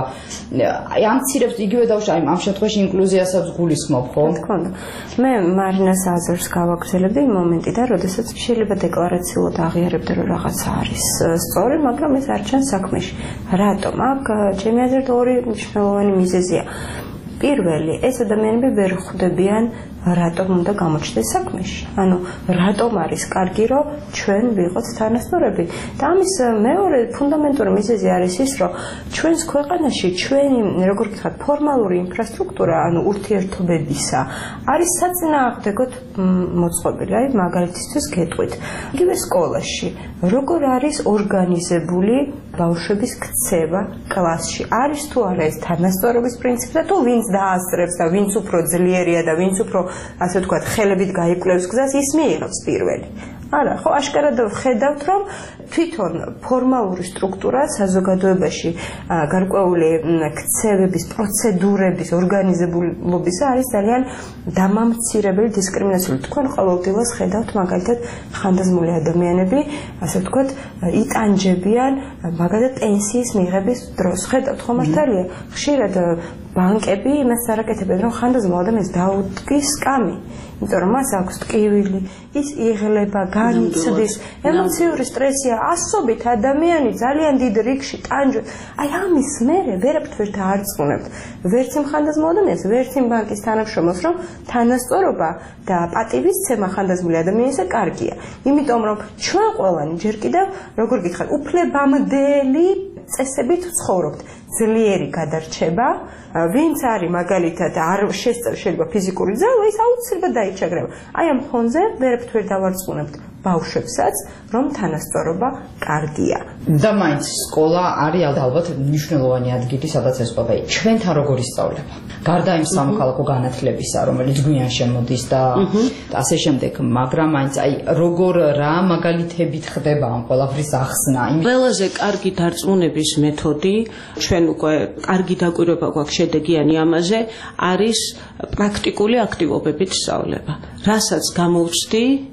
აი ამცირებს იგივე დავუშვათ, აი ამ შემთხვევაში ინკლუზიასაც გულისხმობ, ხო? თქონდა. მე მარინას აზრს გავაგრძელებდი იმ მომენტიდან, როდესაც შეიძლება დეკლარაციულად აღიარებდა, რომ რაღაცა არის სწორი, მაგრამ ეს არ ჩანს საქმეში. რატომ? აქ ჩემი აზრით ორი მნიშვნელოვანი მიზეზია. პირველი, ეს ადამიანები ვერ ხვდებიან რატომ უნდა გამოჩნდეს საქმეში. ანუ რატომ არის კარგი, რომ ჩვენ ვიყოთ თანასწორები. და ამის მეორე ფუნდამენტური მიზეზი არის ის, რომ ჩვენს ქვეყანაში ჩვენი, როგორ გითხრათ, ფორმალური ინფრასტრუქტურა, ანუ ურთიერთობებისა, არის საწინააღმდეგოდ მოწყობილი. აი, მაგალითისთვის გეტყვით. იგივე სკოლაში, როგორ არის ორგანიზებული ბავშვების ქცევა კლასში? არის თუ არა ეს თანასწორობის პრინციპი და თუ ვინც დაასწრებს და ვინც უფრო ძლიერია და ვინც უფრო ასე ვთქვათ, ხელებით გაიკვლევს გზას, ის მიიღებს პირველი. არა, ხო, აშკარად ხედავთ, რომ თვითონ ფორმალური სტრუქტურა საზოგადოებაში გარკვეული ქცევების, პროცედურების, ორგანიზებულობისა არის ძალიან დამამცირებელი დისკრიმინაციული. თქვენ ყოველდღიურად ხედავთ, მაგალითად, ხანდაზმული ადამიანები, ასე ვთქვათ, იტანჯებიან, მაგალითად, პენსიის მიღების დროს. ხედავთ, ხო მართალია? ხშირად ბანკები იმას არაკეთებენ, რომ ხანდაზმულ ადამიანს დაუდგის სკამი. იმიტომ რომ მას აქვს ტკივილი, ის იღლება, განიცდის, ემოციური სტრესია, ასობით ადამიანი ძალიან დიდ რიგში ტანჯვებს. აი ამის მერე ვერაფერ დაარწმუნებთ. ვერც იმ ხანდაზმულ ადამიანს, ვერც იმ ბანკის თანამშრომელს, რომ თანასწორობა და პატივისცემა ხანდაზმული ადამიანისა კარგია. იმიტომ რომ ჩვენ ყველანი ჯერ კიდევ, როგორ გითხრათ, უფლებამდელი წესებით ვცხოვრობთ. ძლიერი გადარჩება, ვინც არის მაგალითად არ შესწევს შეიძლება ფიზიკური ძალა, ის აუცილებლად დაიჩაგრება. აი ამ ფონზე ვერაფერ დავარწმუნებთ ბავშვებსაც, რომ თანასწორობა კარგია. და მაინც სკოლა არის ალბათ მნიშვნელოვანი ადგილი, სადაც ეს ყოფა. ჩვენთან როგორ ისწავლება? გარდა იმ სამოქალაქო განათლებისა, რომელიც გვიან შემოდის და ასე შემდეგ, მაგრამ მაინც აი როგორ რა მაგალითებით ხდება ამ ყველაფრის ახსნა? ყველაზე კარგი დარწმუნების მეთოდი, ჩვენ უკვე კარგი დაკვირვება გვაქვს შედეგიანი ამაზე, არის პრაქტიკული აქტივობებით სწავლება. რასაც გამოვცდი,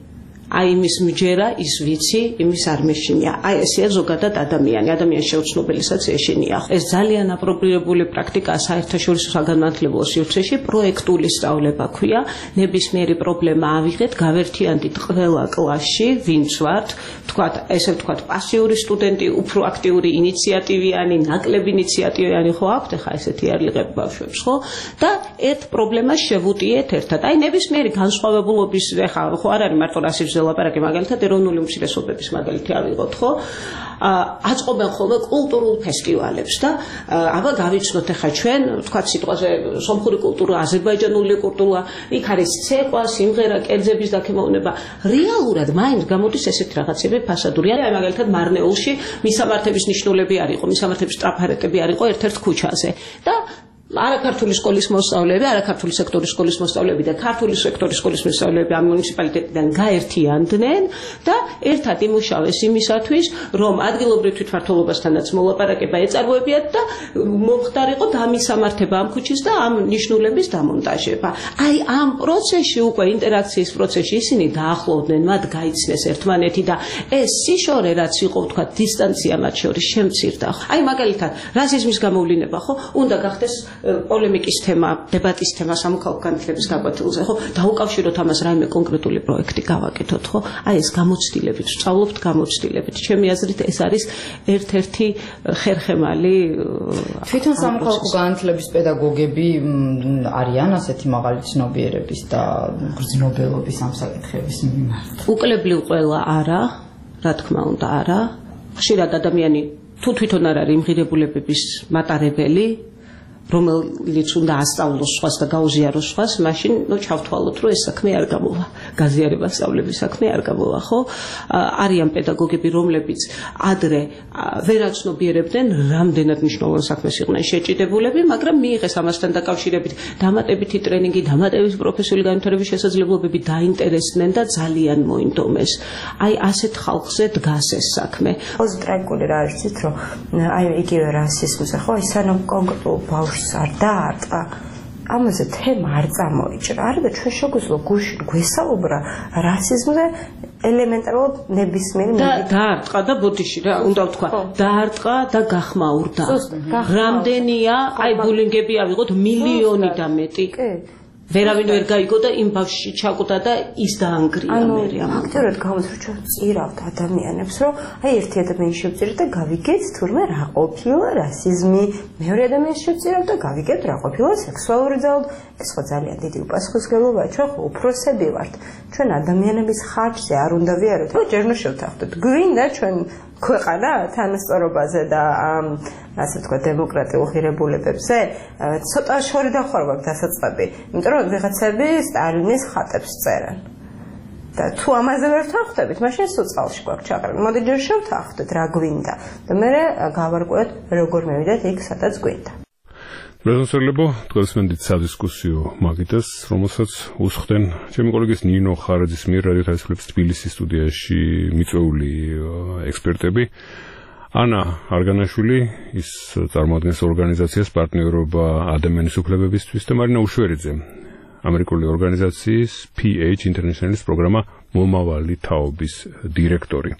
აი იმის მჯერა, ის ვიცი, იმის არ მეშინია. აი ესეა ზოგადად ადამიანის შეუცნობელისაც ეშინია. ეს ძალიან აპრობირებული პრაქტიკაა საერთაშორისო საგანმანათლებლო სივრცეში, პროექტული სწავლება ქვია. ნებისმიერი პრობლემა ავიღეთ, გავერთიანდით ყველა კლასში, ვინც ვართ, ესე ვთქვათ, პასიური სტუდენტი, უფრო აქტიური ინიციატივიანი, ნაკლებ ინიციატივიანი ხო აქვთ, ხა ესეთი არ იღებ ბავშვებს, ხო? და ერთ პრობლემას შევუტიეთ ერთად. აი ნებისმიერი განსხვავებულობის ხა ხო არ არის მარტო რასიზმზე ლაპარაკი, მაგალითად ეროვნული უმცირესობების მაგალითი ავიღოთ, ხო? აწყობენ ხოლმე კულტურულ ფესტივალებს და აბა გავიცნოთ ახლა ჩვენ თქვათ სიტყვაზე სომხური კულტურა, აზერბაიჯანული კულტურა, იქ არის ცეკვა, სიმღერა, კერძების დაქემოვნება. რეალურად მაინც გამოდის ესეთი რაღაცები ფასადური. აი მაგალითად მარნეულში მისამართების ნიშნულები არ იყო, მისამართების ტრაფარეტები არ იყო ერთ-ერთ ქუჩაზე და არაქართული სკოლის მოსწავლეები, არაქართული სექტორის სკოლის მოსწავლეები და ქართული სექტორის სკოლის მოსწავლეები ამ მუნიციპალიტეტიდან გაერთიანდნენ და ერთად იმუშავეს იმისათვის, რომ ადგილობრივ თვითმმართველობასთანაც მოლაპარაკება ეწარმოებიათ და მომხდარიყო დამისამართება ამ ქუჩის და ამ ნიშნულების დამონტაჟება. აი ამ პროცესში უკვე ინტერაქციის პროცესში ისინი დაახლოვდნენ, მათ გაიცნეს ერთმანეთი და ეს სიშორე რაც იყო, ვთქვათ, დისტანცია მათ შორის შემცირდა. აი მაგალითად, რასიზმის გამოვლინება, ხო, უნდა გახდეს პოლემიკის თემა, დებატის თემა სამოქალაქო განათლების გაკვეთილზე, ხო? დაუკავშიროთ ამას რაიმე კონკრეტული პროექტი გავაკეთოთ, ხო? აი ეს გამოცდილებით, სწავლობთ გამოცდილებით. ჩემი აზრით ეს არის ერთ-ერთი ხერხემალი. თვითონ სამოქალაქო განათლების პედაგოგები არიან ასეთი მაღალი ცნობიერების და გრძნობელობის ამ საკითხების მიმართ. უკლებლივ ყველა არა, რა თქმა უნდა, არა. ხშირად ადამიანი თუ თვითონ არ არის იმღირებულებების მატარებელი, რომელიც უნდა ასწავლოს სხვას და გაუზიაროს სხვას, მაშინ ჩავთვალოთ, რომ ეს საქმე არ გამოვა. გაზიარება სწავლების საქმე არ გამოვა, ხო? არიან პედაგოგები, რომლებიც ადრე ვერ აცნობიერებდნენ, რამდენად მნიშვნელოვან საქმეს იყვნენ შეჭიდებულები, მაგრამ მიიღეს ამასთან დაკავშირებით დამატებითი ტრენინგი, დამატებითი პროფესიული განვითარების შესაძლებლობები, დაინტერესდნენ და ძალიან მოინდომეს. აი ასეთ ხალხზე დგას ეს საქმე. ყველაზე ტრაგიკული რა არის, რომ აი იგივე რასიზმზე, ხო, აი სანამ კონკრეტულ ბავშვს არ დაარტყა, ამაზე თემა არ წამოიჭრა. არა და ჩვენ შეგვიძლია გუშინ გვესაუბრა რასიზმზე ელემენტარულად ნებისმიერი დაარტყა და ბოდიში რა უნდა ვთქვა, დაარტყა და გახმაურდა. რამდენია აი ბულინგები ავიღოთ მილიონი და მეტი. ვერავინ ვერ გაიგო და იმ ბავშვში ჩაკვდა და ის დაანგრია მერე. ფაქტობრივად გამოდის, რომ ჩვენ წირავთ ადამიანებს, რომ აი ერთი ადამიანი შევწირეთ და გავიგეთ თურმე რა ყოფილა რასიზმი, მეორე ადამიანს შევწირავთ და გავიგეთ რა ყოფილა სექსუალური ძალადობა. ეს ხო ძალიან დიდი უპასუხისმგებლობაა, ჩვენ ხო უფროსები ვართ. ჩვენ ადამიანების ხარჯზე არ უნდა ვიაროთ. ჯერ უნდა შევთანხმდეთ. გვინდა ჩვენ ქვეყანა თანასწორობაზე და ასე ვთქვათ დემოკრატიულ ღირებულებებზე ცოტა შორი დახურვა აქვს დასაწყები, იმიტომ რომ ვიღაცები სტალინის ხატებს წერენ. და თუ ამაზე ვერ ვთანხმდებით, მაშინ სულ წყალში გვაქვს ჩაყრილი. მოდი ჯერ შევთანხმდეთ რა გვინდა და მე გავარკვევთ როგორ მივიდეთ იქ სადაც გვინდა. პრეზიდენტებო, დღეს მენდით სადისკუსიო მაგიდას, რომელსაც უსხდენ ჩემი კოლეგის ნინო ხარაძის მიერ რადიო თავისუფლების თბილისის სტუდიაში მიწვეული ექსპერტები. ანა არგანაშვილი, ის წარმოადგენს ორგანიზაციას პარტნიორობა ადამიანის უფლებებისთვის და მარინა უშვერიძე, ამერიკული ორგანიზაციის PH International-ის პროგრამა მომავალი თაობის დირექტორი.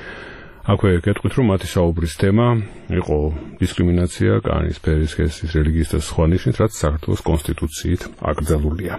აქვე გეტყვით, რომ მათი საუბრის თემა იყო დისკრიმინაცია, კანის, ფერის, ხესის, რელიგიის და სხვა ნიშნით, რაც საქართველოს კონსტიტუციით აკრძალულია.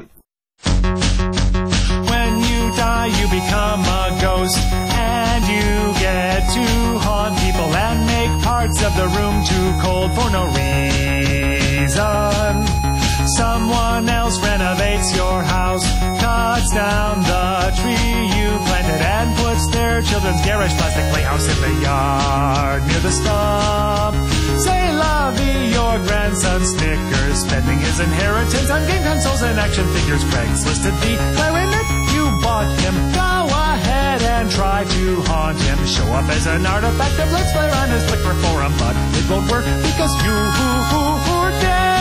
When you die, you become a ghost, and you get to haunt people and make parts of the room too cold for no reason. Someone else renovates your house, cuts down the tree you planted, and puts their children's garish plastic playhouse in the yard near the stump. Say la vie, your grandson's Snickers, spending his inheritance on game consoles and action figures. Craigslist the clarinet you bought him. Go ahead and try to haunt him. Show up as an artifact of Let's Play on his Flickr forum, but it won't work because you're dead.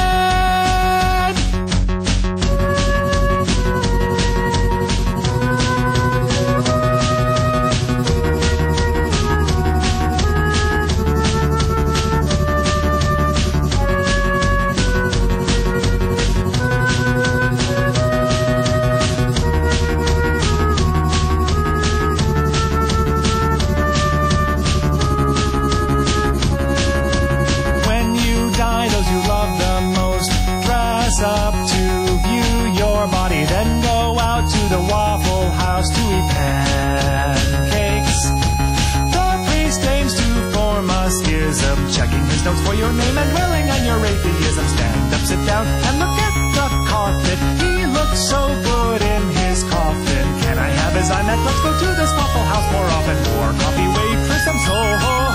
to the Waffle House to eat pancakes. The priest aims to form a schism, checking his notes for your name and dwelling on your atheism. Stand up, sit down, and look at the carpet. He looks so good in his coffin. Can I have his iMac? Let's go to this Waffle House more often. More coffee, waitress, I'm so cold.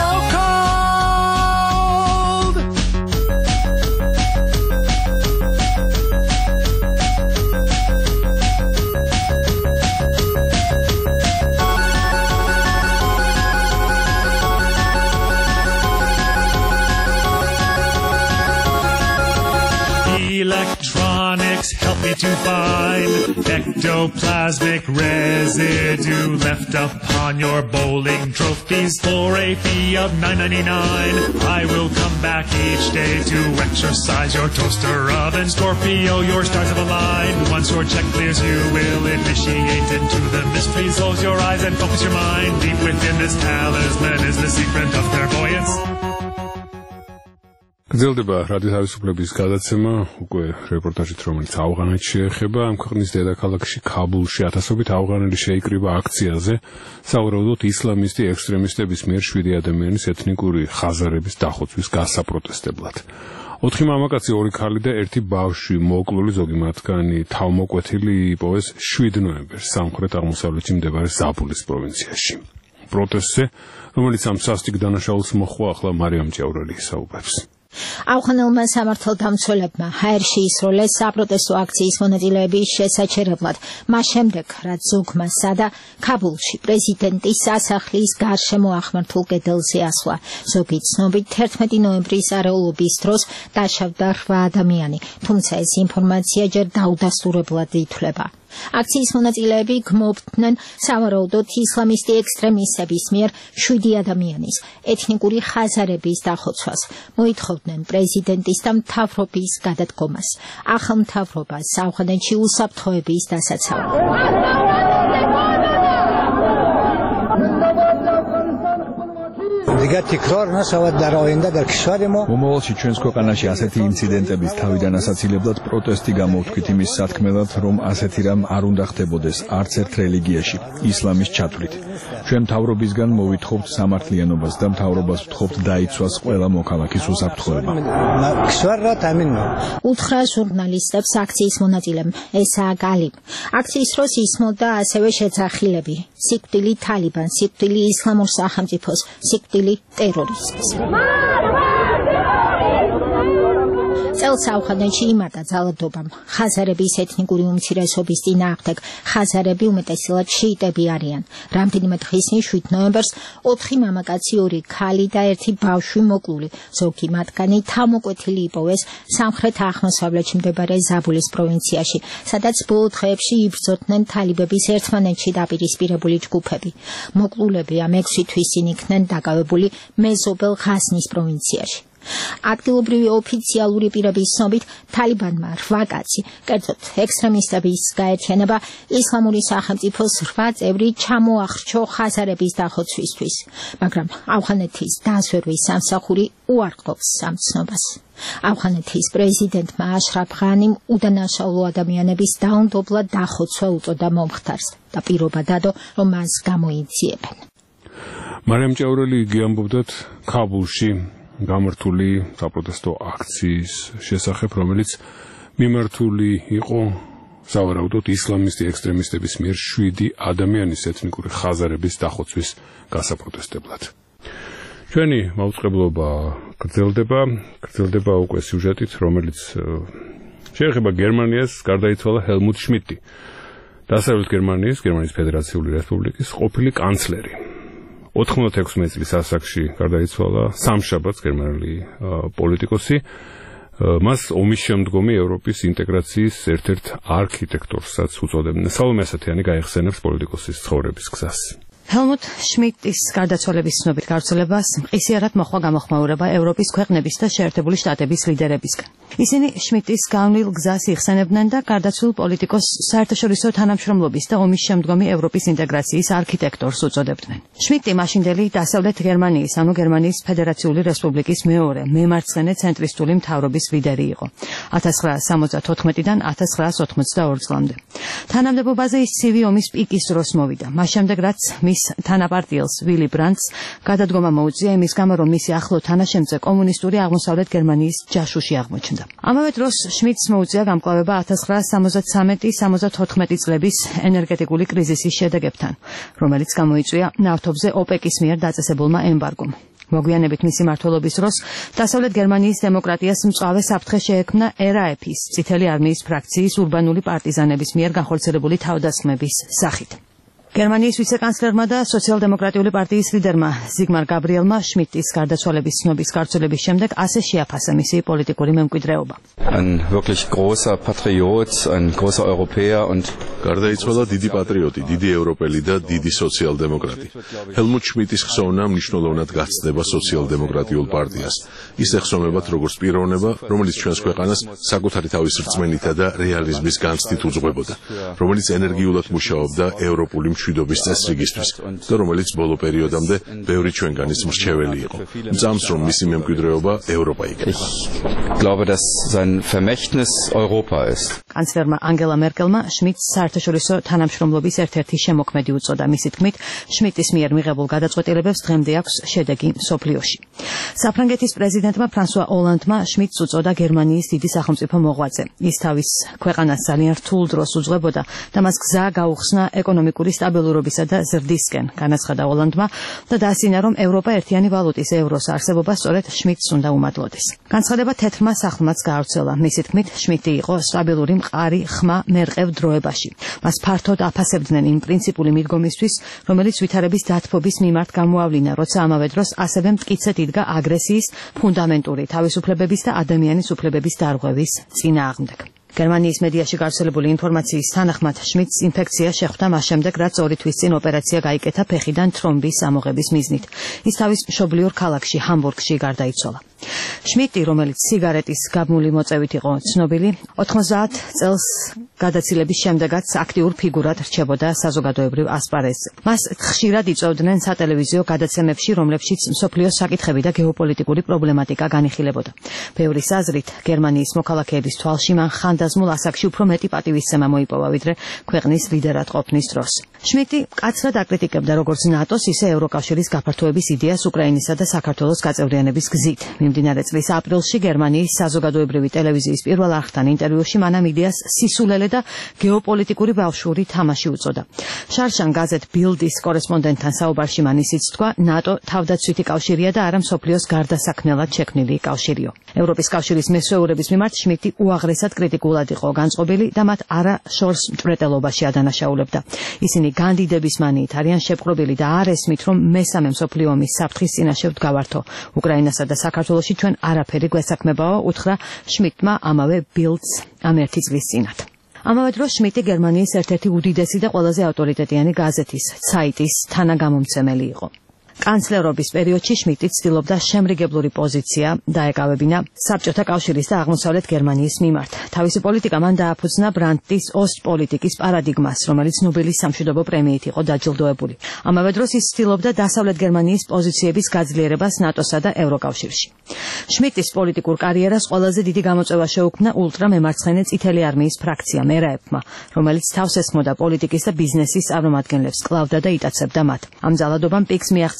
Electronics help me to find ectoplasmic residue left upon your bowling trophies for a fee of $9.99. I will come back each day to exercise your toaster oven. Scorpio, your stars have aligned. Once your check clears, you will initiate into the mysteries. Close your eyes and focus your mind. Deep within this talisman is the secret of clairvoyance. გრძელდება რადიო თავისუფლების გადაცემა, უკვე რეპორტაჟით, რომელიც ავღანეთს შეეხება. ამ ქვეყნის დედაქალაქში ქაბულში ათასობით ავღანელი შეიკრიბა აქციაზე, სავარაუდოდ ისლამისტი ექსტრემისტების მიერ 7 ადამიანის ეთნიკური ხაზარების დახოცვის გასაპროტესტებლად. 4 მამაკაცი, 2 ქალი და 1 ბავშვი მოკლული, ზოგი მათგანი თავმოკვეთილი იპოვეს 7 ნოემბერს სამხრეთ-აღმოსავლეთში მდებარე ზაბულის პროვინციაში. პროტესტზე, რომელიც ამ სასტიკ დანაშაულს მოჰყვა, ახლა მარიამ ჭიაურელი ისაუბრებს. ავღანელმა სამართალდამცველებმა ჰაერში ისროლეს საპროტესტო აქციის მონაწილეების შესაჩერებლად, მას შემდეგ, რაც ზოგმა სადა ქაბულში პრეზიდენტის სასახლის გარშემო აღმართულ კედელზე ასვლა. ზოგი ცნობით 11 ნოემბრის არეულობის დროს დაშავდა 8 ადამიანი, თუმცა ეს ინფორმაცია ჯერ დაუდასტურებლად ითვლება. აქციის მონაწილეები გმობდნენ სავარაუდოდ ისლამისტი ექსტრემისტების მიერ 7 ადამიანის ეთნიკური ხაზარების დახოცვას. მოითხოვდნენ პრეზიდენტის და მთავრობის გადადგომას. ახალ მთავრობას ავღანეთში უსაფრთხოების დასაცავად. دیگر تکرار نشود در آینده در کشور ما. მომავალში ჩვენს ქვეყანაში ასეთი ინციდენტების თავიდან ასაცილებლად პროტესტი გამოვთქვით იმის სათქმელად, რომ ასეთი რამ არ უნდა ხდებოდეს არც ერთ რელიგიაში, ისლამის ჩათვლით. ჩვენ მთავრობისგან მოვითხოვთ სამართლიანობას და მთავრობას ვთხოვთ დაიცვას ყველა მოქალაქის უსაფრთხოება. کشور را تامین کنه. უთხრა ჟურნალისტებს აქციის მონაწილემ ესაა გალიმ. აქციის დროს ისმოდა ასევე შეძახილები: სიკვდილი თალიბანს, სიკვდილი ისლამურ სახელმწიფოს, სიკვდილი ტერორიზმს. წელს ავღანეთში იმატა ძალადობამ ხაზარების ეთნიკური უმცირესობის წინააღმდეგ. ხაზარები უმეტესად შიიტები არიან. რამდენიმე დღის წინ 7 ნოემბერს 4 მამაკაცი, 2 ქალი და 1 ბავშვი მოკლული, ზოგი მათგანი თავმოკვეთილი იპოვეს სამხრეთ-აღმოსავლეთში მდებარე ზაბულის პროვინციაში, სადაც ბოლო დღეებში იბრძოდნენ თალიბების ერთმანეთში დაპირისპირებული ჯგუფები. მოკლულები ამ 6 თვის წინ იქნენ დაკავებული მეზობელ ღაზნის პროვინციაში. ადგილობრივი ოფიციალური პირების ცნობით, თალიბანმა 8 კაცი, კერძოდ ექსტრემისტების გაერთიანება ისლამური სახელმწიფოს 8 წევრი ჩამოახრჩო ხაზარების დახოცვისთვის, მაგრამ ავღანეთის დაზვერვის სამსახური უარყოფს ამ ცნობას. ავღანეთის პრეზიდენტმა აშრაფ ღანიმ უდანაშაულო ადამიანების დაუნდობლად დახოცვა უწოდა მომხდარს და პირობა დადო, რომ მას გამოიძიებენ. მარიამ ჭაურელი გიამბობდათ ქაბულში გამართული საპროტესტო აქციის შესახებ, რომელიც მიმართული იყო სავარაუდოდ ისლამისტი ექსტრემისტების მიერ 7 ადამიანის ეთნიკური ხაზარების დახოცვის გასაპროტესტებლად. ჩვენი მაუწყებლობა გრძელდება უკვე სიუჟეტით, რომელიც შეეხება გერმანიას. გარდაიცვალა ჰელმუტ შმიდტი, დასავლეთ გერმანიის ფედერაციული რესპუბლიკის ყოფილი კანცლერი. 96 წლის ასაკში გარდაიცვალა სამშაბათს გერმანელი პოლიტიკოსი. მას ომის შემდგომი ევროპის ინტეგრაციის ერთ-ერთ არქიტექტორსაც უწოდებდნენ. სალომე ასათიანი გაიხსენებს პოლიტიკოსის ცხოვრების გზას. ჰელმუტ შმიდტის გარდაცვალების ცნობით გავრცელებას მყისიარად მოჰყვა გამოხმაურება ევროპის ქვეყნების და შეერთებული შტატების ლიდერებისგან. ისინი შმიდტის გავლილ გზას იხსენებდნენ და გარდაცვლილ პოლიტიკოს საერთაშორისო თანამშრომლობის და ომის შემდგომი ევროპის ინტეგრაციის არქიტექტორს უწოდებდნენ. შმიდტი მაშინდელი დასავლეთ გერმანიის, ანუ გერმანიის ფედერაციული რესპუბლიკის მეორე მემარცხენე ცენტრისტული მთავრობის ლიდერი იყო 1974-დან 1982 წლამდე. თანამდებობაზე ის ცივი ომის პიკის დროს მოვიდა. მას შემდეგ რაც მის თანაპარტიელს ვილი ბრანდტს გადადგომა მოუწია იმის გამო, რომ მისი ახლო თანაშემწე კომუნისტური აღმოსავლეთ გერმანიის ჯაშუში აღმოჩნდა. ამავე დროს შმიდტს მოუწია გამკლავება 1973-74 წლების ენერგეტიკული კრიზისის შედეგებთან, რომელიც გამოიწვია ნავთობზე ოპეკის მიერ დაწესებულმა ემბარგომ. მოგვიანებით მისი მმართველობის დროს დასავლეთ გერმანიის დემოკრატიას მწვავე საფრთხე შეექმნა RAF-ის, წითელი არმიის ფრაქციის ურბანული პარტიზანების მიერ განხორციელებული თავდასხმების სახით. გერმანიის ვიცე-კანცლერმა და სოციალ-დემოკრატიული პარტიის ლიდერმა ზიგმარ გაბრიელმა შმიდტის გარდაცვალების ცნობის გავრცელების შემდეგ ასე შეაფასა მისი პოლიტიკური მემკვიდრეობა. Ein wirklich großer Patriot, ein großer Europäer und გარდაიცვალა დიდი პატრიოტი, დიდი ევროპელი და დიდი სოციალ-დემოკრატი. ჰელმუტ შმიდტის ხსოვნა მნიშვნელოვნად გაცდება სოციალ-დემოკრატიულ პარტიას. ის ეხსომებათ როგორც პიროვნება, რომელიც ჩვენს ქვეყანას საკუთარი თავის რწმენითა და რეალიზმის განცდით უძღვებოდა, რომელიც ენერგიულად მუშაობდა ევროპული მშვიდობის წესრიგისთვის და რომელიც ბოლო პერიოდამდე ბევრი ჩვენგანის მრჩეველი იყო. მწამს რომ მისი მემკვიდრეობა ევროპა იქნება. Ich glaube, dass sein Vermächtnis Europa ist. კანცლერმა ანგელა მერკელმა შმიდტს საერთაშორისო თანამშრომლობის ერთ-ერთი შემოქმედი უწოდა. მისი თქმით, შმიდტის მიერ მიღებულ გადაწყვეტილებებს დღემდე აქვს შედეგი მსოფლიოში. საფრანგეთის პრეზიდენტმა ფრანსუა ოლანდმა შმიდტს უწოდა გერმანიის დიდი სახელმწიფო მოღვაწე. ის თავის ქვეყანას ძალიან რთულ დროს უძღვებოდა და მას გზა გაუხსნა ეკონომიკური სტაბილურობისა და ზრდისკენ, განაცხადა ოლანდმა და დაასინა, რომ ევროპა ერთიანი ვალუტის ევროს არსებობა სწორედ შმიდტს უნდა უმადლოდეს. განცხადება თეთრმა სახლმაც გაავრცელა. მისი თქმით, შმიდტი იყო სტაბილური მყარი ხმა მერყევ დროებაში. მას ფართოდ აფასებდნენ იმ პრინციპული მიდგომისთვის, რომელიც ვითარების დათბობის მიმართ გამოავლინა, როცა ამავე დროს ასევე მტკიცედ იდგა აგრესიის, ფუნდამენტური თავისუფლებების და ადამიანის უფლებების დარღვევის წინააღმდეგ. გერმანიის მედიაში გავრცელებული ინფორმაციის თანახმად შმიდტს ინფექცია შეხვდა მას შემდეგ, რაც 2 თვის წინ ოპერაცია გაიკეთა ფეხიდან თრომბის ამოღების მიზნით. ის თავის მშობლიურ ქალაქში ჰამბურგში გარდაიცვალა. შმიდტი, რომელიც სიგარეტის გაბმული მოწევით იყო ცნობილი, 90 წელს გადაცილების შემდეგაც აქტიურ ფიგურად რჩებოდა საზოგადოებრივ ასპარეზზე. მას ხშირად იწვევდნენ სატელევიზიო გადაცემებში, რომლებშიც მსოფლიოს საკითხები და გეოპოლიტიკური პრობლემატიკა განიხილებოდა. ბევრის აზრით, გერმანიის მოქალაქეების თვალში მან ხანდაზმულ ასაკში უფრო მეტი პატივისცემა მოიპოვა, ვიდრე ქვეყნის ლიდერად ყოფნის დროს. შმიდტი მკაცრად აკრიტიკებდა როგორც ნატოს, ისე ევროკავშირის გაფართოების იდეას უკრაინისა და საქართველოს გაწევრიანების გზით. მიმდინარე წლის აპრილში გერმანიის საზოგადოებრივი ტელევიზიის პირველ არხთან ინტერვიუში მან ამ იდეას სისულელე და გეოპოლიტიკური ბავშვური თამაში უწოდა. შარშან გაზეთ ბილდის კორესპონდენტთან საუბარში მან ისიც თქვა, ნატო თავდაცვითი კავშირია და არა მსოფლიოს გარდასაქმნელად შექმნილი კავშირიო. ევროპის კავშირის მესვეურების მიმართ შმიდტი უაღრესად კრიტიკულად იყო განწყობილი და მათ არა შორს მჭვრეტელობაში ადანაშაულებდა. ისინი განდიდების მანიით არიან შეპყრობილი და არ ესმით, რომ მესამე მსოფლიო ომის საფრთხის წინაშე ვდგავართო. უკრაინასა და საქართველოში ჩვენ არაფერი გვესაქმებაო, უთხრა შმიდტმა ამავე ბილდს ამ 1 წლის წინათ. ამავე დროს შმიდტი გერმანიის ერთ-ერთი უდიდესი და ყველაზე ავტორიტეტიანი გაზეთის ცაიტის თანაგამომცემელი იყო. კანცლერობის პერიოდში შმიდტი ცდილობდა შემრიგებლური პოზიცია დაეკავებინა საბჭოთა კავშირის და აღმოსავლეთ გერმანიის მიმართ. თავისი პოლიტიკა მან დააფუძნა ბრანდტის ოსტპოლიტიკის პარადიგმას, რომელიც ნობელის სამშვიდობო პრემიით იყო დაჯილდოებული. ამავე დროს ის ცდილობდა დასავლეთ გერმანიის პოზიციების გაძლიერებას ნატოსა და ევროკავშირში. შმიდტის პოლიტიკურ კარიერას ყველაზე დიდი გამოწვევა შეუქმნა ულტრამემარცხენე წითელი არმიის ფრაქციამ RAF-მა, რომელიც თავს ესხმოდა პოლიტიკის და ბიზნესის წარმომადგენლებს, კლავდა და იტაცებდა მათ. ამ ძალადობამ პიკს მიაღწია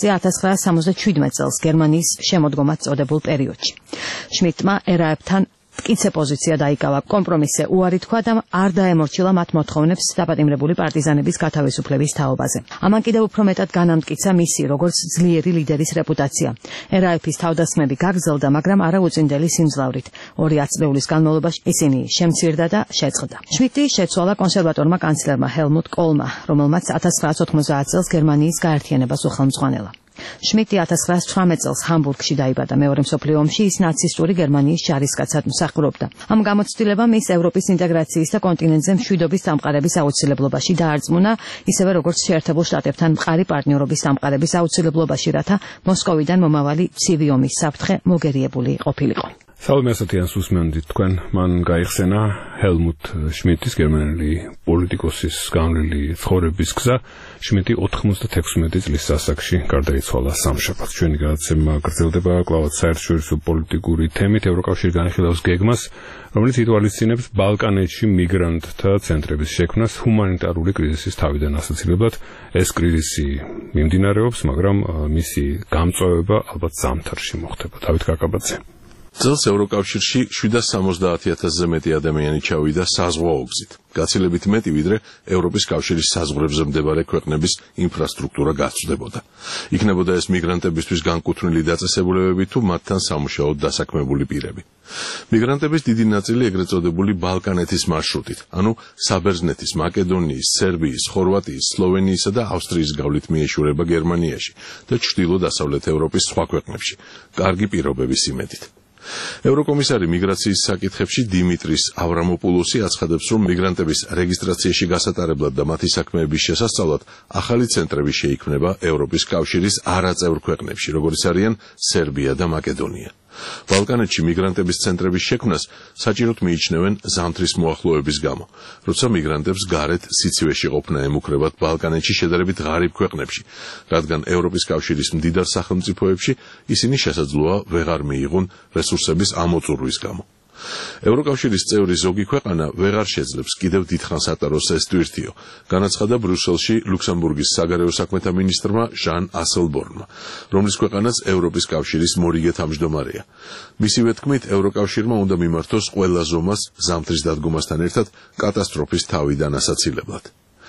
1977 წელს გერმანიის შემოდგომად წოდებულ პერიოდში. შმიდტმა RAF-თან მტკიცე პოზიცია დაიკავა, კომპრომისზე უარი თქვა და არ დაემორჩილა მათ მოთხოვნებს დაპატიმრებული პარტიზანების გათავისუფლების თაობაზე. ამან კიდევ უფრო მეტად განამტკიცა მისი როგორც ძლიერი ლიდერის რეპუტაცია. RAF-ის თავდასხმები გაგრძელდა, მაგრამ არა უწინდელი სიმძლავრით. 2 ათწლეულის განმავლობაში ისინი შემცირდა და შეწყდა. შმიდტი შეცვალა კონსერვატორმა კანცლერმა ჰელმუტ კოლმა, რომელმაც 1990 წელს გერმანიის გაერთიანებას უხელმძღვანელა. შმიდტი 1918 წელს ჰამბურგში დაიბადა. მეორე მსოფლიო ომში ის ნაცისტური გერმანიის ჯარისკაცად მსახურობდა. ამ გამოცდილებამ ის ევროპის ინტეგრაციის და კონტინენტზე მშვიდობის დამყარების აუცილებლობაში დაარწმუნა, ისევე როგორც შეერთებულ შტატებთან მყარი პარტნიორობის დამყარების აუცილებლობაში, რათა მოსკოვიდან მომავალი ცივი ომის საფრთხე მოგერიებული ყოფილიყო. Salve asatიან susmendit თქვენ მან გაიხსენა ჰელმუტ შმიტის გერმანელი პოლიტიკოსის განვლილი ცხოვრების გზა. შმიტი 96 წლის ასაკში გარდაიცვალა სამშაბათს. ჩვენი გადაცემა გრძელდება კვლავაც საერთაშორისო პოლიტიკური თემით ევროკავშირი განხილავს გეგმას, რომელიც ითვალისწინებს ბალკანეთში მიგრანტთა ცენტრების შექმნას ჰუმანიტარული კრიზისის თავიდან ასაცილებლად. ეს კრიზისი მიმდინარეობს, მაგრამ მისი გამწვევება ალბათ ზამთარში მოხდება. დავით კაკაბაძე. წელს ევროკავშირში 770,000-ზე მეტი ადამიანი ჩავიდა საზღვაო გზით. გაცილებით მეტი ვიდრე ევროპის კავშირის საზღვრებზე მდებარე ქვეყნების ინფრასტრუქტურა გაწვდებოდა. იქნებოდა ეს მიგრანტებისთვის განკუთვნილი დაწესებულებები თუ მათთან სამუშაოდ დასაქმებული პირები. მიგრანტების დიდი ნაწილი ეგრეთ წოდებული ბალკანეთის მარშრუტით, ანუ საბერძნეთის, მაკედონიის, სერბიის, ხორვატიის, სლოვენიისა და ავსტრიის გავლით მიეშურება გერმანიაში და ჩრდილო-დასავლეთ ევროპის სხვა ქვეყნებში, კარგი პირობების იმედით. ევროკომისარი მიგრაციის საკითხებში დიმიტრის ავრამოპულოსი აცხადებს, რომ მიგრანტების რეგისტრაციაში გასატარებლად და მათი საქმეების შესასწავლად ახალი ცენტრები შეიქმნება ევროპის კავშირის არაწევრ ქვეყნებში, როგორიც არიან სერბია და მაკედონია. ბალკანეთში მიგრანტების ცენტრების შექმნას საჭიროდ მიიჩნევენ ზამთრის მოახლოების გამო, როცა მიგრანტებს გარეთ სიცივეში ყოფნა ემუქრებათ ბალკანეთში შედარებით ღარიბ ქვეყნებში, რადგან ევროპის კავშირის მდიდარ სახელმწიფოებში ისინი შესაძლოა ვეღარ მიიღონ რესურსების ამოწურვის გამო. ევროკავშირის წევრი ზოგი ქვეყანა ვეღარ შეძლებს კიდევ დიდხანს ატაროს ეს ტვირთიო, განაცხადა ბრიუსელში ლუქსემბურგის საგარეო საქმეთა მინისტრმა ჟან ასელბორნმა, რომლის ქვეყანაც ევროპის კავშირის მორიგე თავმჯდომარეა. მისივე თქმით, ევროკავშირმა უნდა მიმართოს ყველა ზომას ზამთრის დადგომასთან ერთად კატასტროფის თავიდან ასაცილებლად.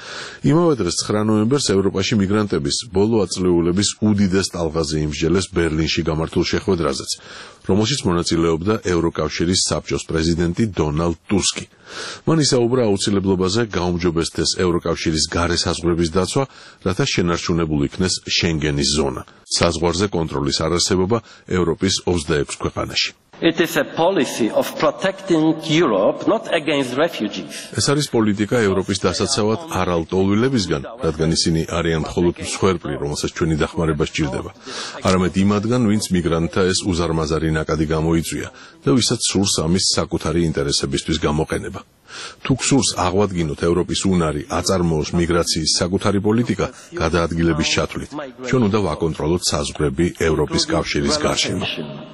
იმავე დღეს 9 ნოემბერს ევროპაში მიგრანტების ბოლო აწლეულების უდიდეს ტალღაზე იმსჯელეს ბერლინში გამართულ შეხვედრაზეც, რომელშიც მონაწილეობდა ევროკავშირის საბჭოს პრეზიდენტი დონალდ ტუსკი. მან ისაუბრა აუცილებლობაზე გაუმჯობესდეს ევროკავშირის გარე საზღვრების დაცვა, რათა შენარჩუნებული იქნეს შენგენის ზონა, საზღვარზე კონტროლის არარსებობა ევროპის 26 ქვეყანაში. It is a policy of protecting Europe not against refugees. ეს არის პოლიტიკა ევროპის დასაცავად არალტოლვილებისგან, რადგან ისინი არიან მხოლოდ მსხვერპლი, რომელსაც ჩვენი დახმარება სჭირდება, არამედ იმათგან, ვინც მიგრანტთა ეს უზარმაზარი ნაკადი გამოიწვია და ვისაც სურს ამის საკუთარი ინტერესებისთვის გამოყენება. თუ გსურს აღვადგინოთ ევროპის უნარი აწარმოოს მიგრაციის საკუთარი პოლიტიკა გადაადგილების ჩათვლით, ჩვენ უნდა ვაკონტროლოთ საზღვრები ევროპის კავშირის გარშემო.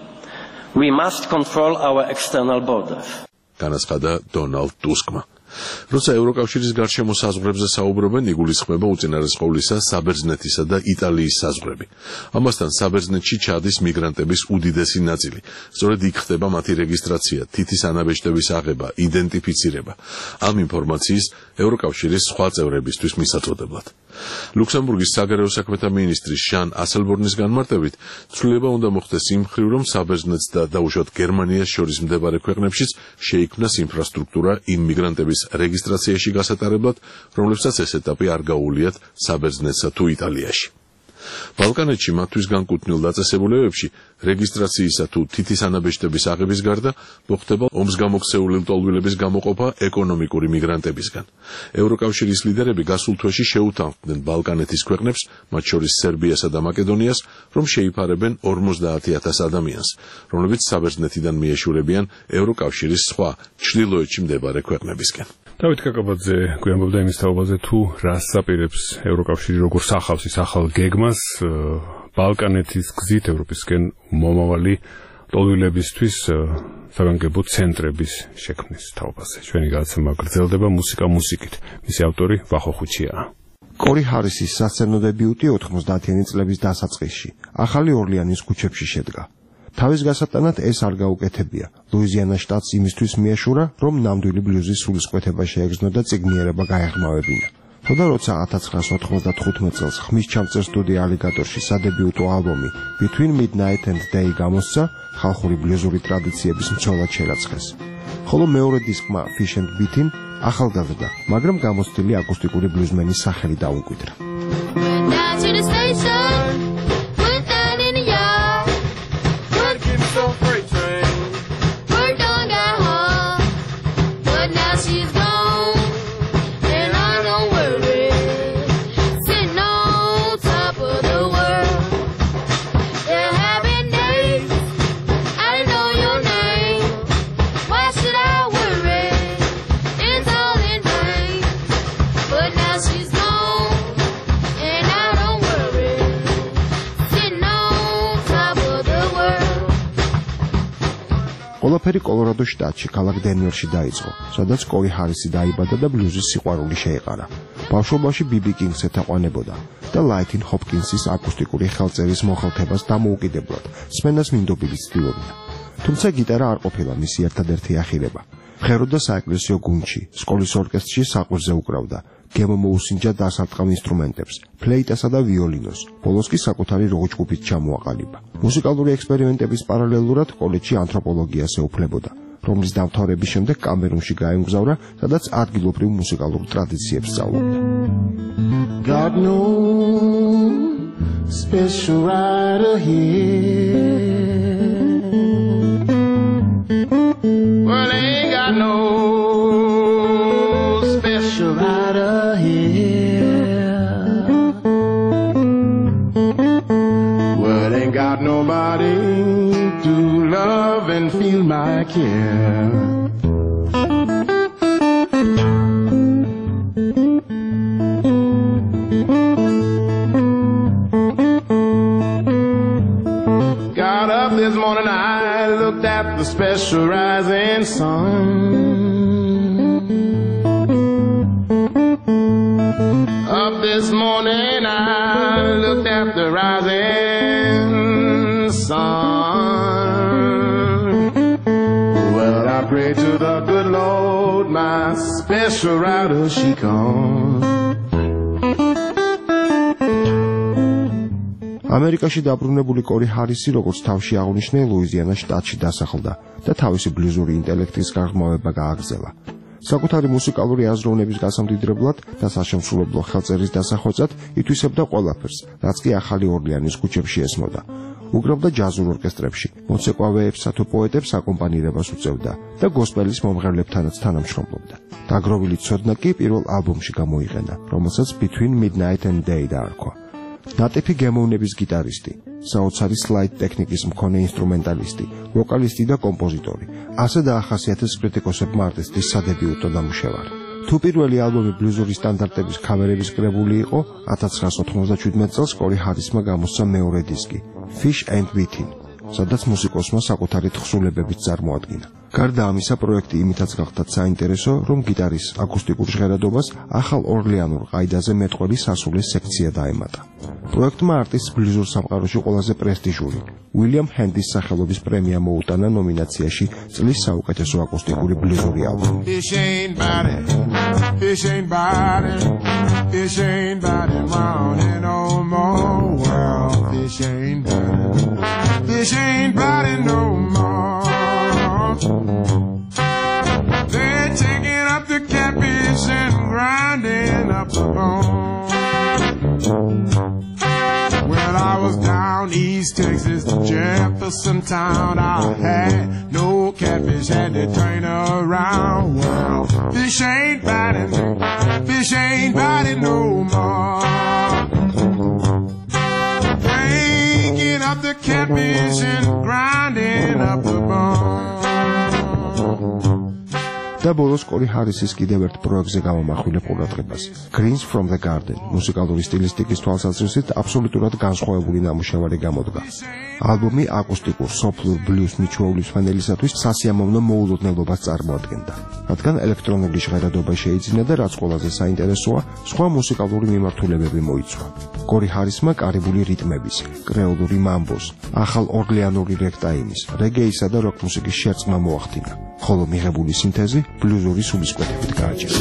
We must control our external borders. განაცხადა დონალდ ტუსკმა. როცა ევროკავშირის გარშემო საზღვრებზე საუბრობენ, იგულისხმება უწინარესყოვლისა საბერძნეთისა და იტალიის საზღვრები. ამასთან საბერძნეთში ჩადის მიგრანტების უდიდესი ნაწილი. სწორედ იქ ხდება მათი რეგისტრაცია, თითის ანაბეჭდების აღება, იდენტიფიცირება. ამ ინფორმაციის ევროკავშირის სხვა წევრებისთვის მისაწოდებლად. ლუქსემბურგის საგარეო საქმეთა მინისტრის ჟან ასელბორნის განმარტებით, ცვლილება უნდა მოხდეს იმ მხრივ, რომ საბერძნეთს და დაუშვათ გერმანიას შორის მდებარე ქვეყნებშიც შეიქმნას ინფრასტრუქტურა იმ მიგრანტების რეგისტრაციაში გასატარებლად, რომლებსაც ეს ეტაპი არ გაუვლიათ საბერძნეთსა თუ იტალიაში. ბალკანეთში მათთვის განკუთვნილ დაწესებულებებში რეგისტრაციისა თუ თითის ანაბეჭდების აღების გარდა მოხდება ომს გამოქცეული ლტოლვილების გამოყოფა ეკონომიკური მიგრანტებისგან. ევროკავშირის ლიდერები გასულ თვეში შეუთანხმდნენ ბალკანეთის ქვეყნებს, მათ შორის სერბიასა და მაკედონიას, რომ შეიფარებენ 50,000 ადამიანს, რომლებიც საბერძნეთიდან მიეშურებიან ევროკავშირის სხვა ჩრდილოეთში მდებარე ქვეყნებისკენ. დავით კაკაბაძე გვიამბობდა იმის თაობაზე, თუ რას აპირებს ევროკავშირი, როგორ სახავს ის ახალ გეგმას ბალკანეთის გზით ევროპისკენ მომავალი ტოლვილებისთვის საგანგებო ცენტრების შექმნის თაობაზე. ჩვენი გადაცემა გრძელდება მუსიკით. მისი ავტორი ვახო ხუჩიაა. კორი ჰარისის სასცენო დებიუტი 90-იანი წლების დასაწყისში ახალი ორლეანის ქუჩებში შედგა. თავის გასატანად ეს არ გაუკეთებია. ლუიზიანა შტატს იმისთვის მიეშურა, რომ ნამდვილი ბლუზის სულისკვეთება შეეგრძნო და წიგნიერება გაეღმავებინა. თორე როცა 1995 წელს ხმის ჩამწერ სტუდია ალიგატორში სადებიუტო ალბომი Between Midnight and Day გამოსცა, ხალხური ბლუზური ტრადიციების მცველად შერაცხეს. ხოლო მეორე დისკმა Fish and Beatin ახალგაზრდა, მაგრამ გამოცდილი აკუსტიკური ბლუზმენის სახელი დაუმკვიდრა. ყველაფერი კოლორადოს შტატში, ქალაქ დენვერში დაიწყო, სადაც კორი ჰარისი დაიბადა და ბლუზის სიყვარული შეეყარა. ბავშვობაში ბიბი კინგს ეთაყვანებოდა და ლაითინ ჰოპკინსის აკუსტიკური ხელწერის მოხელთებას დამოუკიდებლად სმენას მინდობილი ცდილობდა. თუმცა გიტარა არ ყოფილა მისი ერთადერთი ახირება. მღეროდა საეკლესიო გუნდში, სკოლის ორკესტრში საყვირზე უკრავდა, გემო მოუსინჯა დასარტყამ ინსტრუმენტებს, ფლეიტასა და ვიოლინოს, ბოლოს კი საკუთარი როკ-ჯგუფით ჩამოაყალიბა. მუსიკალური ექსპერიმენტების პარალელურად კოლეჯში ანთროპოლოგიას ეუფლებოდა, რომლის დამთავრების შემდეგ კამერუნში გაემგზავრა, სადაც ადგილობრივ მუსიკალურ ტრადიციებს სწავლობდა. God knows, special rider here. Well, ain't got no special rider here. Well, ain't got nobody to love and feel my care. Got up this morning, I looked at the special rising sun. Up this morning, I looked at the rising sun. Well, I pray to the good Lord, my special rider, she comes. ამერიკაში დაბრუნებული კორი ჰარისი, როგორც თავში აღნიშნე, ლუიზიანას შტატში დასახლდა და თავისი ბლუზური ინტელექტის გაღრმავება გააგრძელა. საკუთარი მუსიკალური აზროვნების გასამდიდრებლად და საშემსრულებლო ხელწერის დასახვეწად ითვისებდა ყველაფერს, რაც კი ახალი ორლეანის ქუჩებში ესმოდა. უკრავდა ჯაზურ ორკესტრებში, მოცეკვავეებსა თუ პოეტებს აკომპანირებას უწევდა და გოსპელის მომღერლებთანაც თანამშრომლობდა. დაგროვილი ცოდნა კი პირველ ალბომში გამოიყენა, რომელსაც Between Midnight and Day დაარქვა. ნატიფი გემოვნების გიტარისტი, საოცარი სლაიდ ტექნიკის მქონე ინსტრუმენტალისტი, ვოკალისტი და კომპოზიტორი. ასე დაახასიათეს კრიტიკოსებმა არტისტის სადებიუტო ნამუშევარი. თუ პირველი ალბომი ბლუზური სტანდარტების ქავერების კრებული იყო, 1997 წელს კორი ჰარისმა გამოსცა მეორე დისკი, Fish and Wheatin, სადაც მუსიკოსმა საკუთარი თხზულებებით წარმოადგინა. გარდა ამისა, პროექტი იმითაც გახდა საინტერესო, რომ გიტარის აკუსტიკურ ჟღერადობას ახალ ორლეანურ ყაიდაზე მეტყველი სასულე სექცია დაემატა. პროექტმა არტისტს ბლუზურ სამყაროში ყველაზე პრესტიჟული უილიამ ჰენდის სახელობის პრემია მოუტანა ნომინაციაში წლის საუკეთესო აკუსტიკური ბლუზური ალბომი. Fish ain't biting, fish ain't biting, fish ain't biting round in no more. Well, fish ain't biting, fish ain't biting no more. They're taking up the catfish and grinding up the bone. Well, I was down East Texas, Jefferson Town. I had no catfish, had to turn around. Well, fish ain't biting no more. Taking up the catfish and grinding up the bone. და ბოლოს კორი ჰარისის კიდევ ერთ პროექტზე გამომახვილებ ყურადღებას. Greens from the Garden, მუსიკალური სტილისტიკის თვალსაზრისით აბსოლუტურად განსხვავებული ნამუშევარი გამოდგა. ალბომი აკუსტიკურ, სოფლურ ბლუზ მიჩვეულის ფანელისათვის სასიამოვნო მოულოდნელობას წარმოადგენდა, რადგან ელექტრონული ჟღერადობა შეიძინა და რაც ყველაზე საინტერესოა, სხვა მუსიკალური მიმართულებები მოიცვა. კორი ჰარისმა კარიბული რიტმების, კრეოლური მამბოს, ახალ ორლეანური რეგტაიმის, რეგეისა და როკ მუსიკის შერწყმა მოახდინა, ხოლო მიღებული სინთეზი ბლუზური სულისკვეთებით გააჩერა.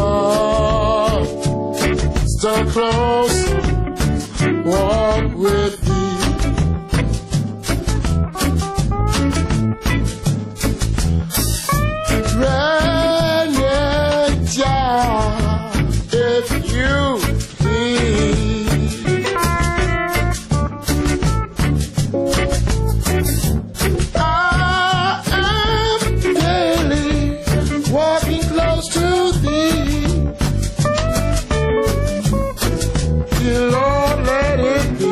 Stand close, walk with me. If you please, I am daily walking close to thee. Dear Lord, let it be.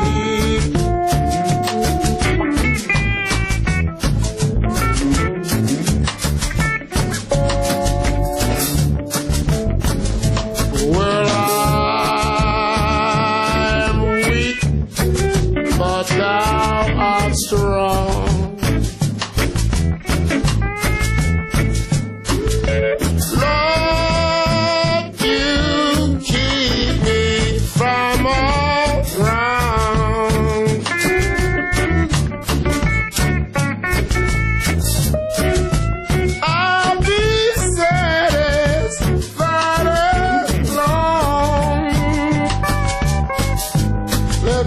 Well,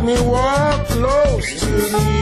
me walk close to you.